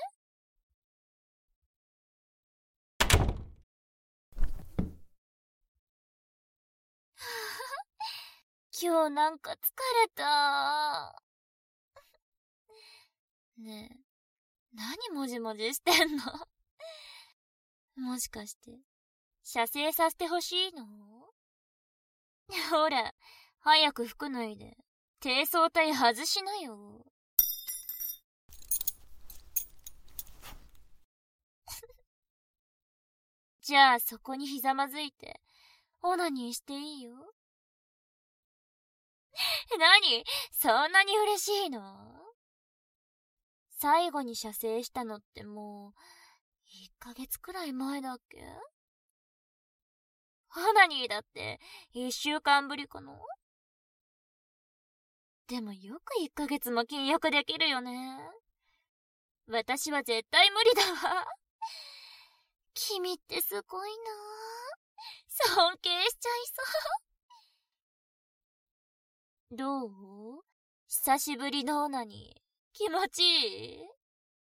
今日なんか疲れた。ねえ、何もじもじしてんの？もしかして、射精させてほしいの？ほら、早く服脱いで、低層体外しなよ。じゃあそこにひざまずいて、オナニーしていいよ。 何？そんなに嬉しいの？最後に射精したのってもう、いっかげつくらい前だっけ？オナニーだって、いっしゅうかんぶりかな？でもよくいっかげつも禁欲できるよね。私は絶対無理だわ。君ってすごいなぁ。尊敬しちゃいそう。どう？久しぶりのオナニー。気持ちいい？ん？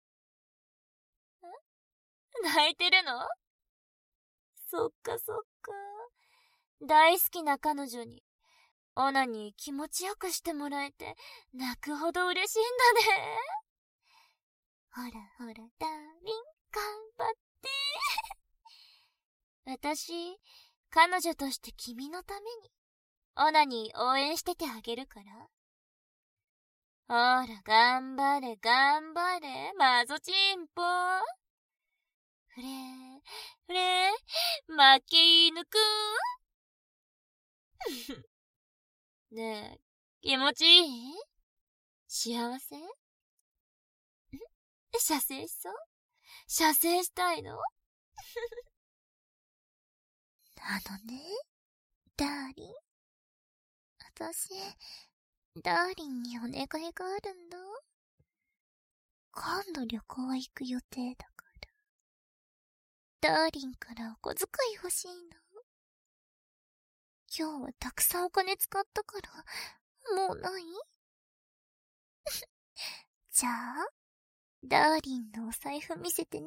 泣いてるの？そっかそっか。大好きな彼女に、オナニー気持ちよくしてもらえて、泣くほど嬉しいんだね。ほらほら、ダーリン、頑張って。私、彼女として君のために、オナニー応援しててあげるから。ほら、頑張れ、頑張れ、マゾチンポ。ふれ、ふれ、負け犬くん。ねえ、気持ちいい？幸せ？ん？射精しそう？射精したいの？ あのね、ダーリン。私、ダーリンにお願いがあるんだ。今度旅行行く予定だから。ダーリンからお小遣い欲しいの。今日はたくさんお金使ったから、もうない？じゃあ、ダーリンのお財布見せてね。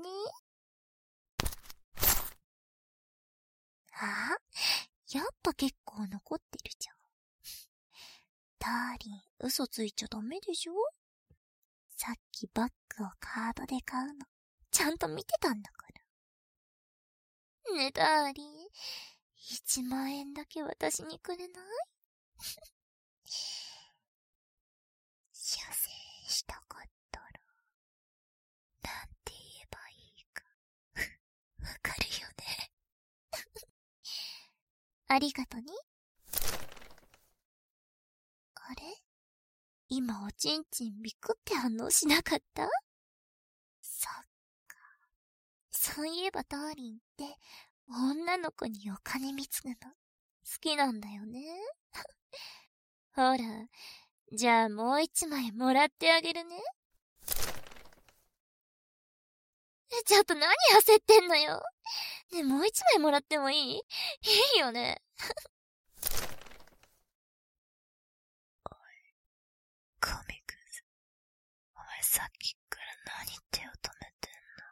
あ、やっぱ結構残ってるじゃん。ダーリン、嘘ついちゃダメでしょ？さっきバッグをカードで買うの、ちゃんと見てたんだから。ねえ、ダーリン、いちまんえんだけ私にくれない？射精したかったら、なんて言えばいいか。わかるよね。ありがとね。あれ？今おちんちんビクって反応しなかった？そっか。そういえばダーリンって女の子にお金貢ぐの好きなんだよね。ほら、じゃあもう一枚もらってあげるね。ちょっと何焦ってんのよ。ねえ、もう一枚もらってもいい？いいよね。 おい、神くず。お前さっきから何手を止めてんの？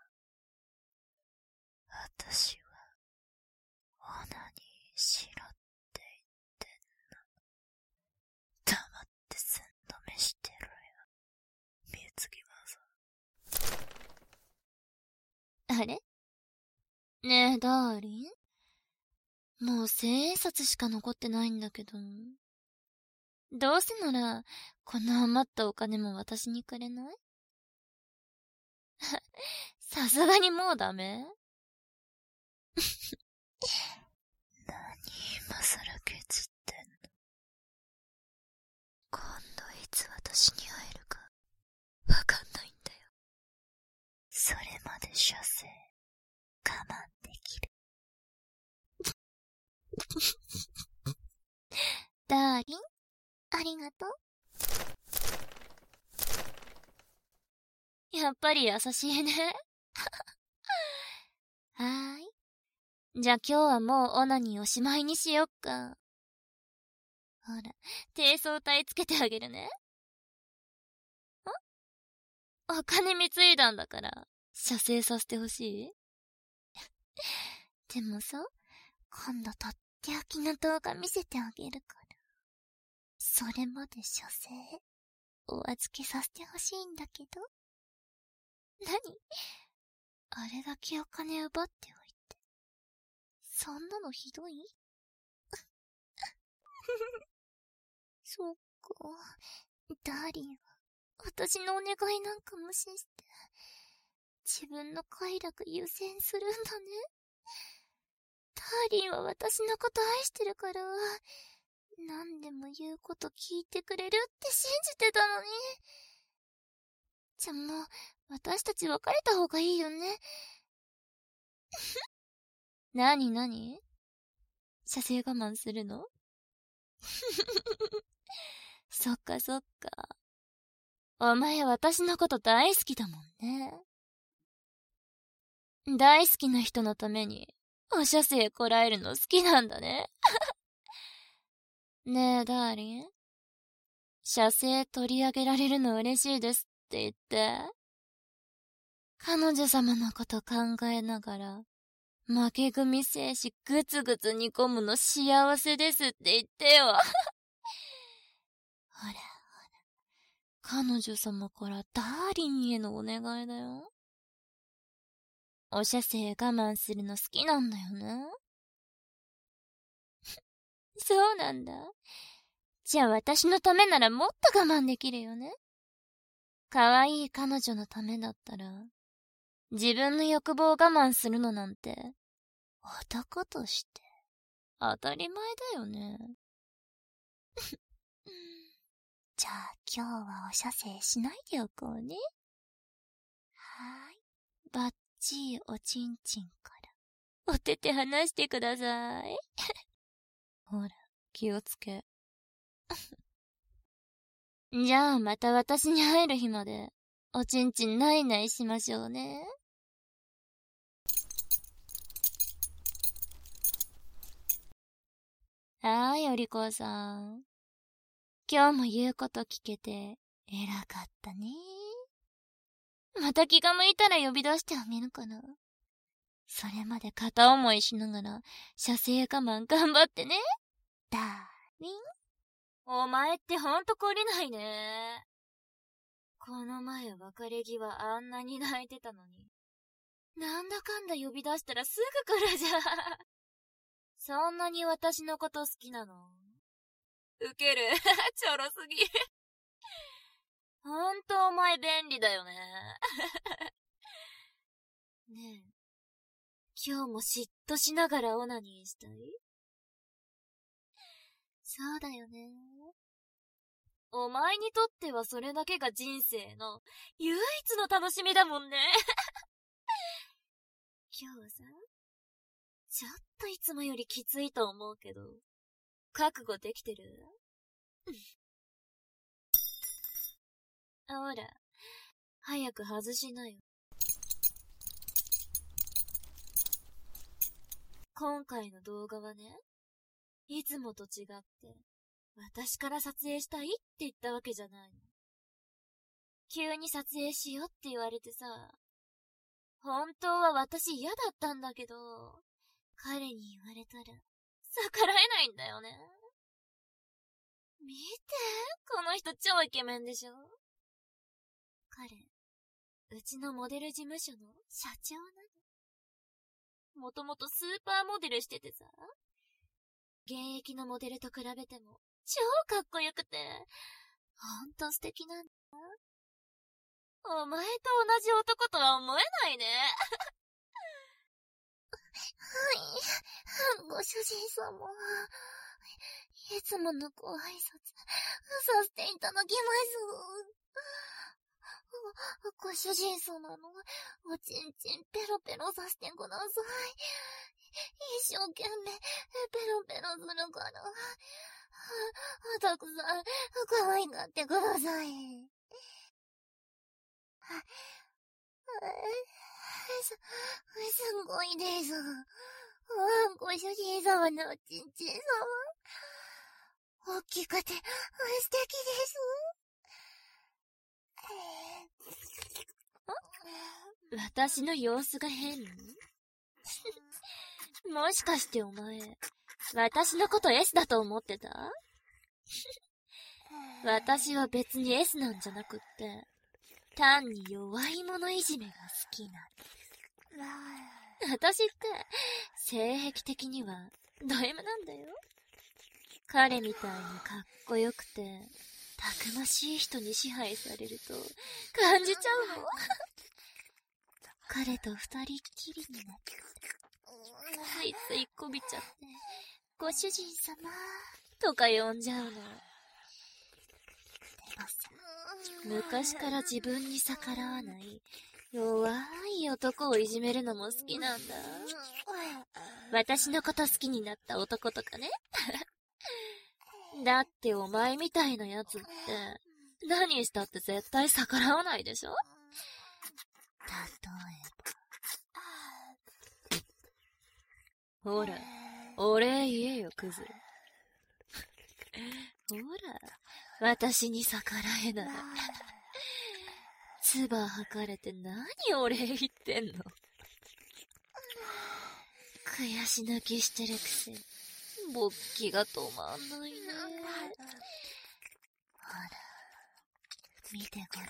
私は、オナニーしろって言ってんの。黙って寸止めしてろよ。見つけます。 あれ？ねえ、ダーリン？もう千円札しか残ってないんだけど。どうせなら、この余ったお金も私にくれない？さすがにもうダメ？ 何今さらケチってんの？今度いつ私に会えるか、わかんないんだよ。それまで射精、我慢できる。 ダーリン、ありがとう。やっぱり優しいね。はーい。じゃあ今日はもうオナニーおしまいにしよっか。ほら、低層体つけてあげるね。ん？お金貢いだんだから、射精させてほしい？ でもさ、今度とっておきの動画見せてあげるから。それまで射精、お預けさせてほしいんだけど。何？あれだけお金奪っておいて。そんなのひどい？そっか。ダーリンは、私のお願いなんか無視して、自分の快楽優先するんだね。ダーリンは私のこと愛してるから、 何でも言うこと聞いてくれるって信じてたのに。じゃ、もう、私たち別れた方がいいよね。 なになに？射精我慢するの？そっかそっか。お前私のこと大好きだもんね。大好きな人のために、お射精こらえるの好きなんだね。ねえ、ダーリン。射精取り上げられるの嬉しいですって言って。彼女様のこと考えながら、負け組精子ぐつぐつ煮込むの幸せですって言ってよ。ほらほら、彼女様からダーリンへのお願いだよ。お射精我慢するの好きなんだよね。そうなんだ。じゃあ私のためならもっと我慢できるよね。可愛い彼女のためだったら、自分の欲望を我慢するのなんて、男として当たり前だよね。 じゃあ今日はお射精しないでおこうね。 はーい。バッチリおちんちんから、お手手離してください。ほら、気をつけ。じゃあまた私に会える日まで、おちんちんないないしましょうね。はーい、お利口さん。今日も言うこと聞けて、偉かったね。また気が向いたら呼び出してあげるかな。それまで片思いしながら、射精我慢頑張ってね。ダーリン。お前ってほんと懲りないね。この前別れ際あんなに泣いてたのに。なんだかんだ呼び出したらすぐ来るじゃん。そんなに私のこと好きなの？ウケる。ちょろすぎ。ほんとお前便利だよね。ねえ。今日も嫉妬しながらオナニーしたい？そうだよね。お前にとってはそれだけが人生の唯一の楽しみだもんね。今日はさ、ちょっといつもよりきついと思うけど、覚悟できてる？ほら、早く外しなよ。今回の動画はね、いつもと違って、私から撮影したいって言ったわけじゃないの。急に撮影しようって言われてさ、本当は私嫌だったんだけど、彼に言われたら逆らえないんだよね。見て、この人超イケメンでしょ。彼、うちのモデル事務所の社長なの。もともとスーパーモデルしててさ、現役のモデルと比べても超かっこよくて、ほんと素敵なんだ。お前と同じ男とは思えないね。 はい、ご主人様。いつものご挨拶させていただきます。ご主人様のおちんちんペロペロさせてください。一生懸命ペロペロするから、たくさん可愛がってください。す、すごいです。ご主人様のおちんちん様、大きくて素敵です。 私の様子が変？もしかしてお前、私のこと エス だと思ってた？私は別に エス なんじゃなくって、単に弱い者いじめが好きなの。私って、性癖的にはド エム なんだよ。彼みたいにかっこよくて、たくましい人に支配されると感じちゃうの。彼と二人っきりになって、ついついこびちゃって、ご主人様、 とか呼んじゃうの。昔から自分に逆らわない弱い男をいじめるのも好きなんだ。私のこと好きになった男とかね。だってお前みたいなやつって何したって絶対逆らわないでしょ。例えば。ほら、お礼言えよ、クズ。ほら、私に逆らえない。唾吐かれて何お礼言ってんの。悔し泣きしてるくせに、勃起が止まんないね。ほら、見てごら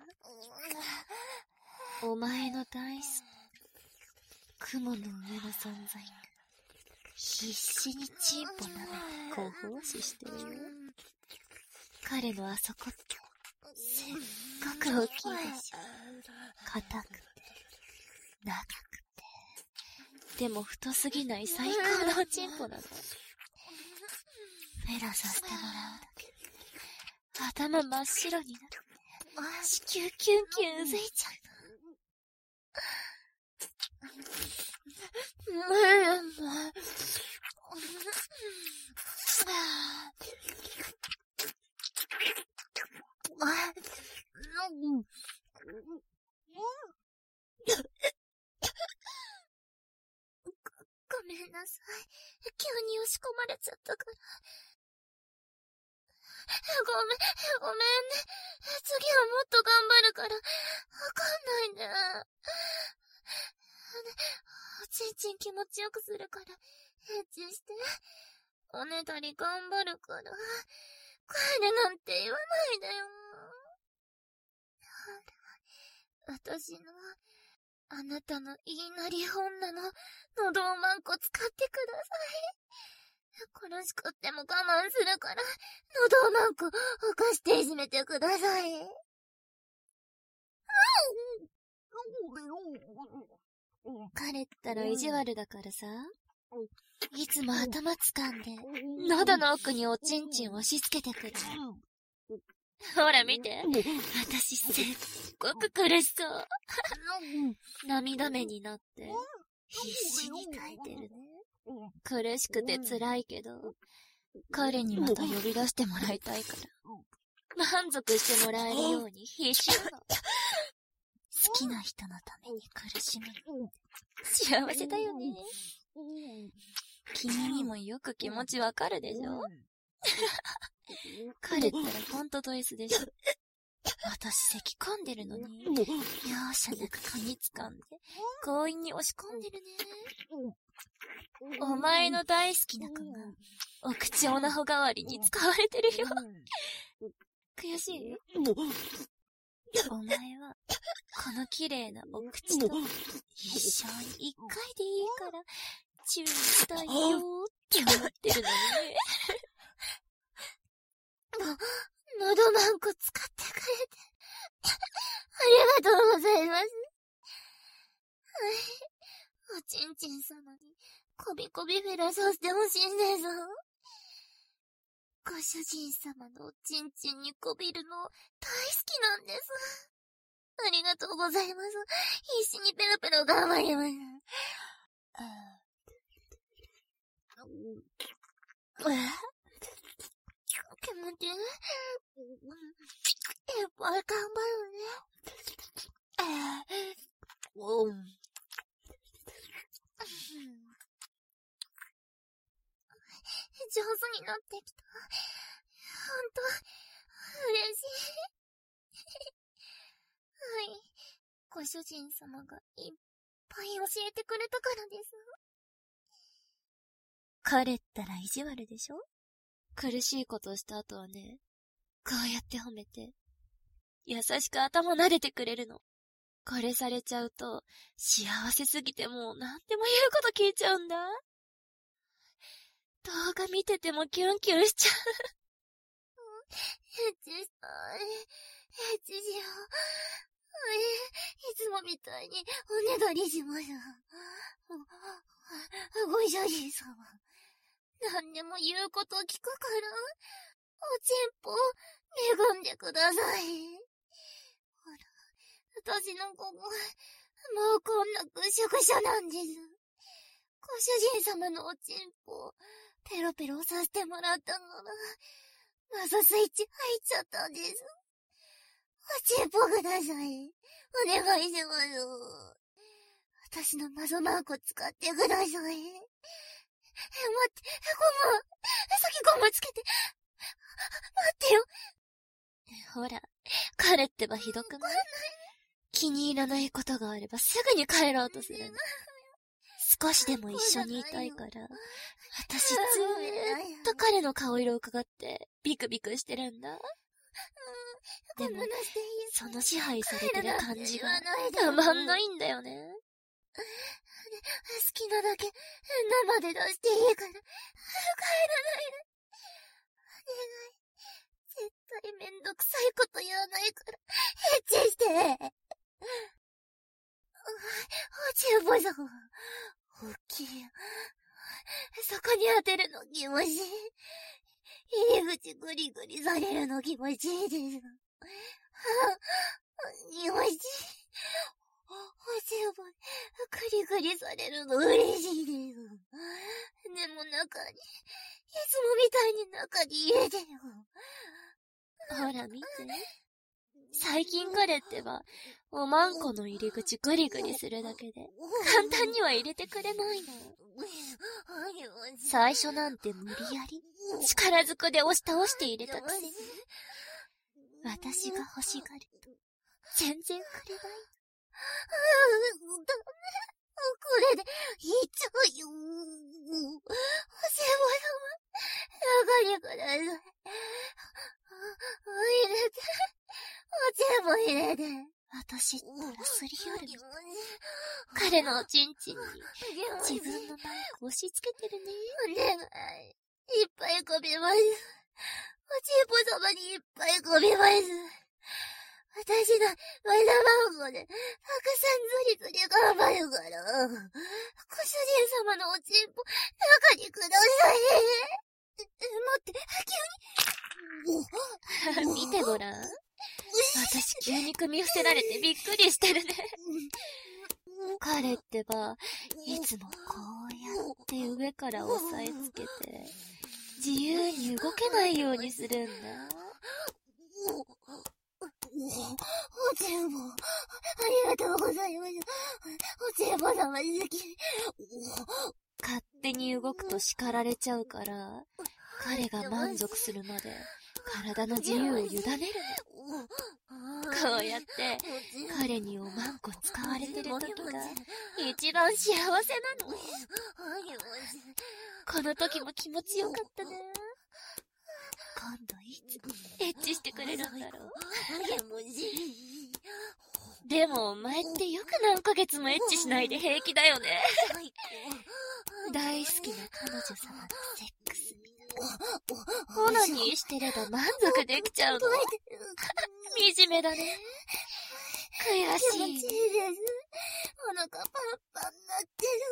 ん。お前の大好き、雲の上の存在が、必死にチンポ舐めて小奉仕してるよ。彼のあそこって、すっごく大きいでしょ。硬くて、長くて、でも太すぎない最高のおチンポなの。フェラさせてもらうだけ。頭真っ白になって、子宮キュンキュンうずいちゃうの。ごめんなさい。急に押し込まれちゃったから。ごめん、ごめんね。次はもっと頑張るから、わかんないね。おちんちん気持ちよくするから、エッチして。おねだり頑張るから、帰れなんて言わないでよ。私の、あなたの言いなり女の喉をマンコ使ってください。苦しくっても我慢するから、喉をマンコおかしていじめてください。彼ったら意地悪だからさ、いつも頭掴んで、喉の奥におちんちん押し付けてくる。ほら見て、私すっごく苦しそう。涙目になって、必死に耐えてるね。苦しくて辛いけど、彼にまた呼び出してもらいたいから、満足してもらえるように必死なの。好きな人のために苦しむの。幸せだよね。君にもよく気持ちわかるでしょ。彼ったらほんとド S でしょ。私咳込んでるのに、容赦なく髪掴んで、強引に押し込んでるね。お前の大好きな子が、お口オナホ代わりに使われてるよ。悔しい？お前は、この綺麗なお口と、一生に一回でいいから、チューしたいよーって思ってるのにね。喉マンコ使ってくれて、ありがとうございます。はい。おちんちん様に、こびこびフェラさせてほしいんです。ご主人様のおちんちんにこびるの、大好きなんです。ありがとうございます。必死にペロペロ頑張ります。気持ちいい。やっぱり頑張るね。うん。上手になってきた。ほんと、嬉しい。はい。ご主人様がいっぱい教えてくれたからです。彼ったら意地悪でしょ？苦しいことをした後はね、こうやって褒めて、優しく頭撫でてくれるの。これされちゃうと、幸せすぎてもう何でも言うこと聞いちゃうんだ。動画見ててもキュンキュンしちゃう。エッチしたい。エッチしよう。いつもみたいにおねだりします。ご主人様、 何でも言うこと聞くから、おちんぽ、恵んでください。ほら、私のここ、もうこんなぐしょぐしょなんです。ご主人様のおちんぽ、ペロペロさせてもらったのら、謎スイッチ入っちゃったんです。おちんぽください。お願いします。私の謎マーク使ってください。え、待って、ゴム、先ゴムつけて。待ってよ。 ほら、彼ってばひどくない？気に入らないことがあればすぐに帰ろうとするの。少しでも一緒にいたいから、私ずーっと彼の顔色を伺ってビクビクしてるんだ。でも、その支配されてる感じがたまんないんだよね。 好きなだけ生で出していいから、帰らないで。お願い。絶対めんどくさいこと言わないから、エッチして。おちんぽさん、大きい。そこに当てるの気持ちいい。入り口グリグリされるの気持ちいいです。気持ちいい。おちんぽ、グリグリされるの嬉しいです。でも中に、いつもみたいに中に入れてよ。 ほら見て。最近彼ってば、おまんこの入り口グリグリするだけで、簡単には入れてくれないの。最初なんて無理やり、力ずくで押し倒して入れたくせに、私が欲しがると、全然くれない。 ダメ。これで、いっちゃうよ。おせぼ様、中にください。入れて。おちんぽ入れて。 私ったらすり寄るみたい。彼のおちんちんに、自分のマイク押し付けてるね。 お願い。いっぱいこびます。おちんぽ様にいっぱいこびます。私がマイナマンゴで、たくさんズリズリ頑張るから、ご主人様のおちんぽ、中にください。待って、 急に。見てごらん。私急に組み伏せられてびっくりしてるね。彼ってば、いつもこうやって上から押さえつけて、自由に動けないようにするんだ。 おちんぽ、ありがとうございます。おちんぽ様好き。 勝手に動くと叱られちゃうから、彼が満足するまで体の自由を委ねるの。こうやって、彼におまんこ使われてる時が一番幸せなの。この時も気持ちよかったな。今度いつエッチしてくれるんだろう。でもお前ってよく何ヶ月もエッチしないで平気だよね。大好きな彼女様のセックスみたい。オナニーしてれば満足できちゃうの。惨めだね。悔しい。 気持ちいいです。お腹パンパンになってる。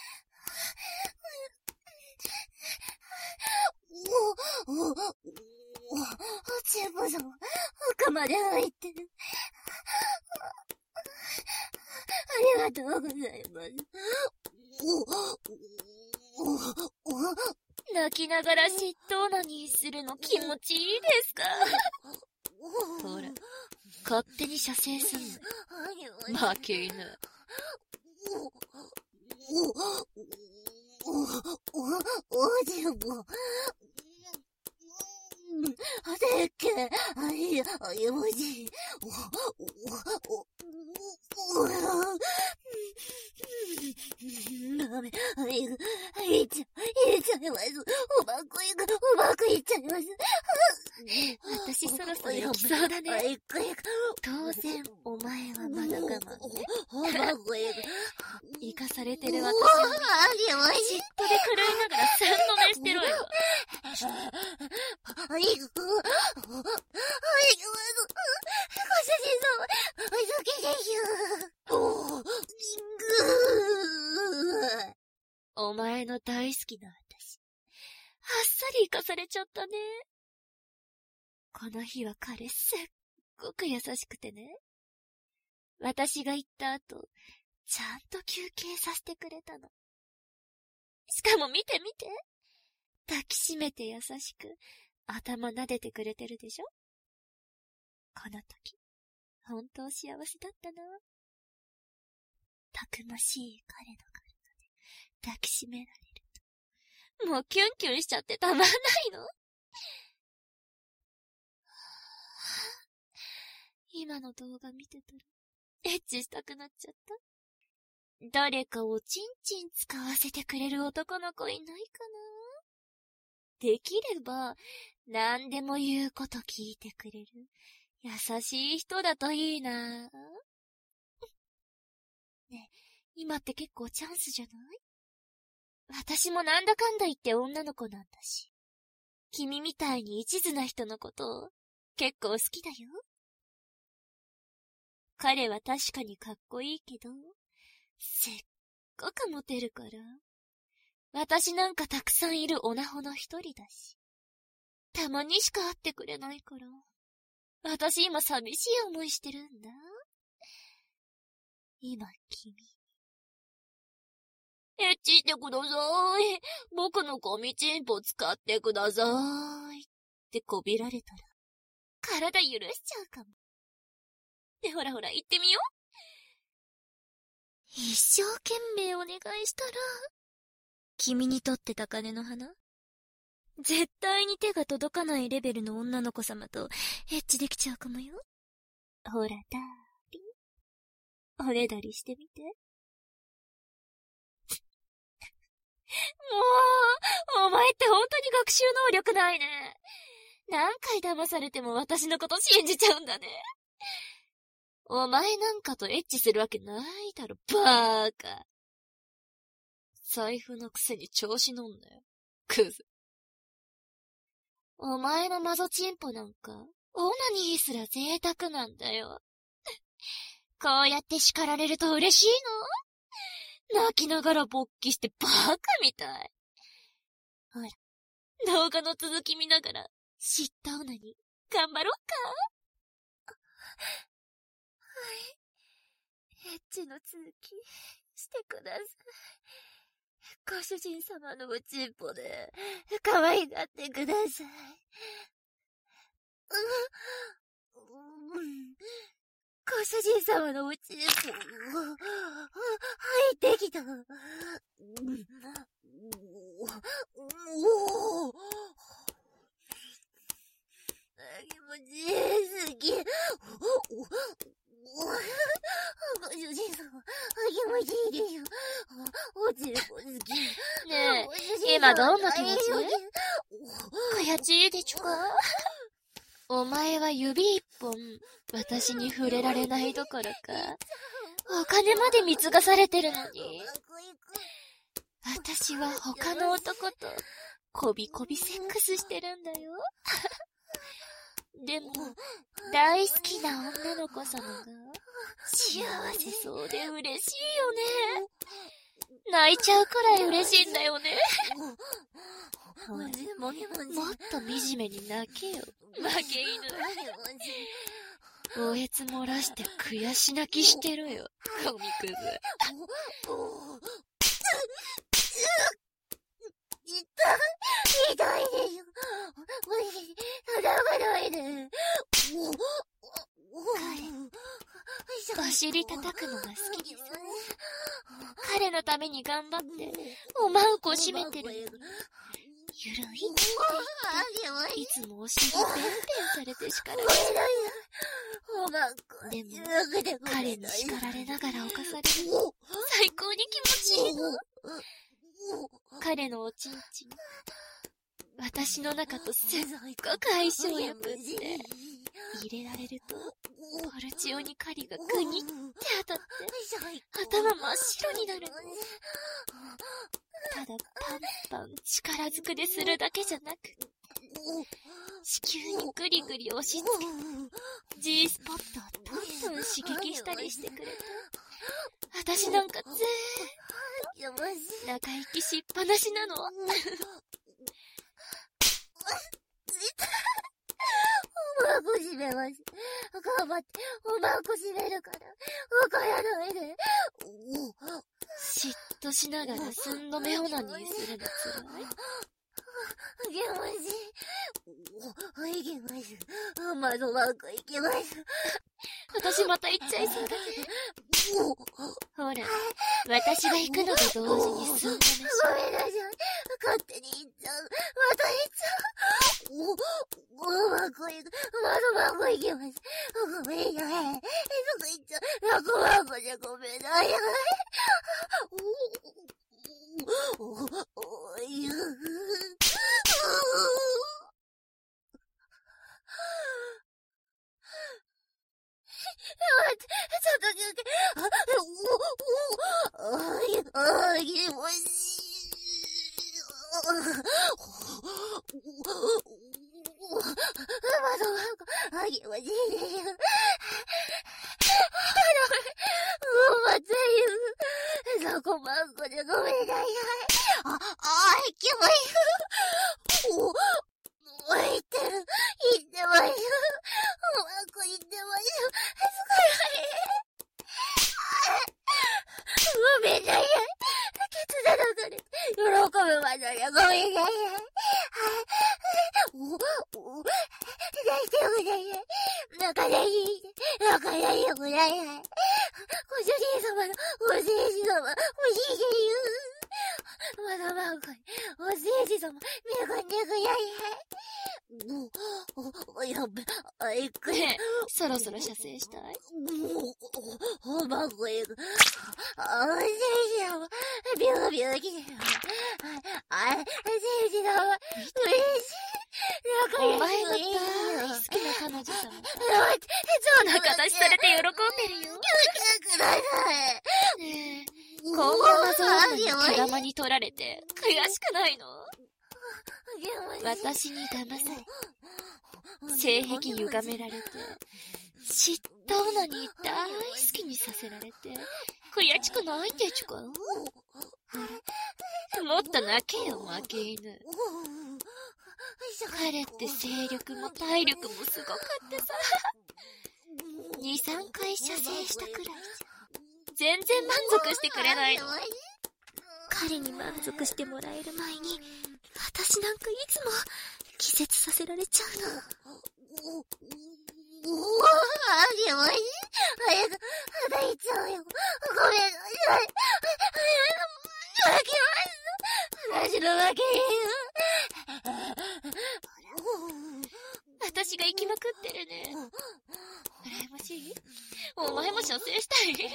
お、お、お、おちんぽさん、奥まで入ってる。ありがとうございます。お、お、お、 泣きながら嫉妬オナニーするの気持ちいいですか？ほら、勝手に射精すんの。負け犬。 お、お、お、おちんぽ。あでっけえ、あい、あいもじ。お、お、お、お、ダメ、あい、あいっちゃ、いっちゃいます。うまくいく、うまくいっちゃいます。 私そろそろ行きそうだね。 あいくいく。 当然、お前はまだ我慢ね。 うまくいく。 生かされてる私を、 ありま嫉妬で狂いながら三度目してろよ。 あいく、あいく、ご主人様、好きですよ。 お前の大好きな私。 り生かされちゃったね。この日は彼すっごく優しくてね。私が行った後、ちゃんと休憩させてくれたの。しかも見て見て。抱きしめて優しく、頭撫でてくれてるでしょ？この時、本当幸せだったな。たくましい彼の体で抱きしめられると、もうキュンキュンしちゃってたまんないの。今の動画見てたら、エッチしたくなっちゃった。誰かをチンチン使わせてくれる男の子いないかな？できれば、何でも言うこと聞いてくれる、優しい人だといいな。ねえ、今って結構チャンスじゃない？私もなんだかんだ言って女の子なんだし。君みたいに一途な人のことを結構好きだよ。彼は確かにかっこいいけど、せっごくモテるから。私なんかたくさんいるオナホの一人だし。たまにしか会ってくれないから。私今寂しい思いしてるんだ。今君。エッチしてください。僕のゴミチンポ使ってください。ってこびられたら、体許しちゃうかも。で、ほらほら、行ってみよう。一生懸命お願いしたら、君にとって高嶺の花？絶対に手が届かないレベルの女の子様とエッチできちゃうかもよ。ほら、ダーリン。おねだりしてみて。もう、お前って本当に学習能力ないね。何回騙されても私のこと信じちゃうんだね。お前なんかとエッチするわけないだろ、バーカ。財布のくせに調子乗んなよ、クズ。お前のマゾチンポなんか、オナニーすら贅沢なんだよ。こうやって叱られると嬉しいの？泣きながら勃起してバカみたい。ほら、動画の続き見ながら、知ったオナニー、頑張ろうか？はい。エッチの続き、してください。ご主人様のおちんぽで、可愛がってください。うん、ご主人様のおちんぽ、入ってきた。気持ちいいすぎ。ご主人様、気持ちいいでしょ。おちんぽ好き。ねえ、今どんな気持ち？悔しいでちゅか？お前は指一本、私に触れられないどころか、お金まで貢がされてるのに。私は他の男と、こびこびセックスしてるんだよ。でも、大好きな女の子様が、幸せそうで嬉しいよね。泣いちゃうくらい嬉しいんだよね。ほら、もっと惨めに泣けよ、負け犬。おえつ漏らして悔し泣きしてるよ、ゴミクズ。痛い、痛いでしょ。叩かないで。彼、お尻叩くのが好きです。彼のために頑張って、おまんこ締めてる。ゆるいって言って、いつもお尻ペンペンされて叱られる。でも、彼に叱られながら犯される。最高に気持ちいいの。彼のおちんちん、私の中とすっごく相性よくって、入れられると、ポルチオに針がグニって当たって、頭真っ白になるの。ただパンパン力ずくでするだけじゃなく、子宮にグリグリ押し付け、G スポットをトントン刺激したりしてくれて、私なんかずーっと長生きしっぱなしなの。 けます。頑張って、おまんこ閉めるから、怒らないで。 嫉妬しながら寸止めオナニーするのつらい。 いけます。いけます。窓マークいけます。 私また行っちゃいそうだけど。ほら、私が行くのと同時に寸止めし。 ごめんなさい。勝手に行っちゃう。また行っちゃう。お、マークいく。窓マークいけます。ごめんなさい。そこ行っちゃう。窓マークじゃごめんなさい。お、お、お、いや。待って、ちょっと休憩。あ、お、お、あい、あい、気持ちいい。窓マーク、あ、気持ちいいですよ。もうまた言う。そこマークでごめんなさい。あ、あい、気持ちいい。お、言ってる。言ってます。うまく言ってます。ごめんなさい。ケツ叩かれて、喜ぶまでにごめんなさい。お、お、出してください。泣かないで、泣かないでください。ご主人様の、ご聖司様、おじいで言う。まだまんかに、お聖司様、恵んでください。お、お、やべ、あいくねえ、そろそろ射精したい？ お、お、まこいく。あ、お聖司様、ビュービュー来てる。あ、聖司様、嬉しい。 お前が大好きな彼女様。 待って、ちょっと形されて喜んでるよ。 ください。 ねえ、今後のゾーンに手玉に取られて、悔しくないの？私に騙され、性癖歪められて、知ったオナに大好きにさせられて、悔しくないんでちゅか？もっと泣けよ、負け犬。彼って精力も体力もすごかってさ、に、さんかい射精したくらいじゃ、全然満足してくれないの。彼に満足してもらえる前に、私なんかいつも気絶させられちゃうの。 おお、あげまい。早く、働いちゃうよ。ごめんなさい。負けます。私の負け私が生きまくってるね。羨ましい？お前も射精したい？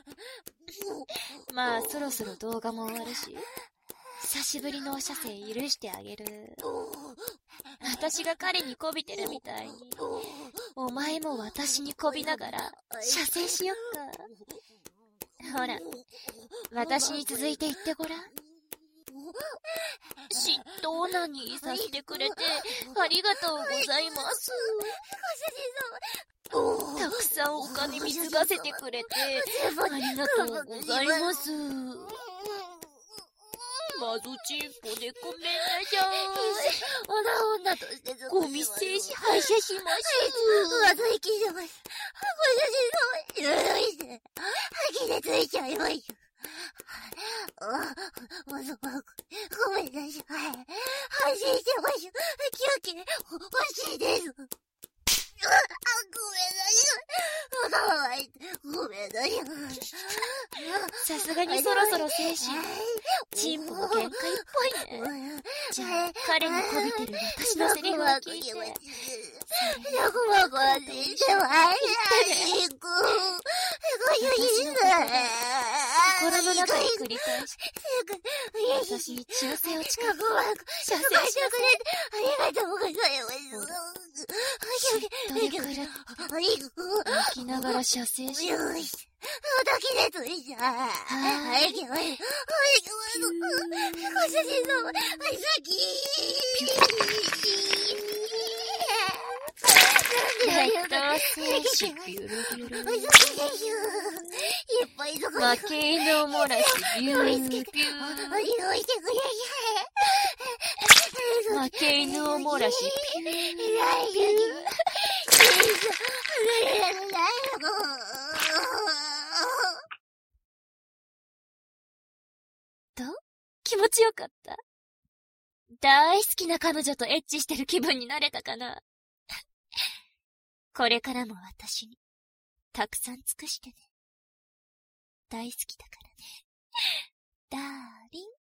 まあ、そろそろ動画も終わるし、久しぶりのお射精許してあげる。私が彼にこびてるみたいに、お前も私にこびながら射精しよっか。ほら、私に続いて言ってごらん。嫉妬オナニーさせてくれてありがとうございます。たくさんお金貢がせてくれてありがとうございます。マゾチンポでごめんなさい。 女女としてずっとゴミ精子排射します。 まずいきしてます。ご主人様、許して。吐きでついちゃいます。あ、もそばごめんなさい。安心してます。休憩欲しいです。あ、ごめんなさい。ごめんなさい。 さすがにそろそろ精子、チンポも限界っぽいね。じゃあ、彼にこびてる私のセリフを聞いて。 よくもこんにちは。行く。ご主人様。 心の中で繰り返し、私に忠誠を誓う。射精しなさい。 ありがとうございます。 トリクル、泣きながら射精し、 よし。おときでついちゃう。はい、行きます。はい、行きます。ご主人様、はい、先。 熱湯精子、ビュルビュル。負け犬を漏らし、ビュービュー。負け犬を漏らし、ビュービュー。 どう？気持ちよかった？大好きな彼女とエッチしてる気分になれたかな？これからも私に、たくさん尽くしてね。大好きだからね。ダーリン。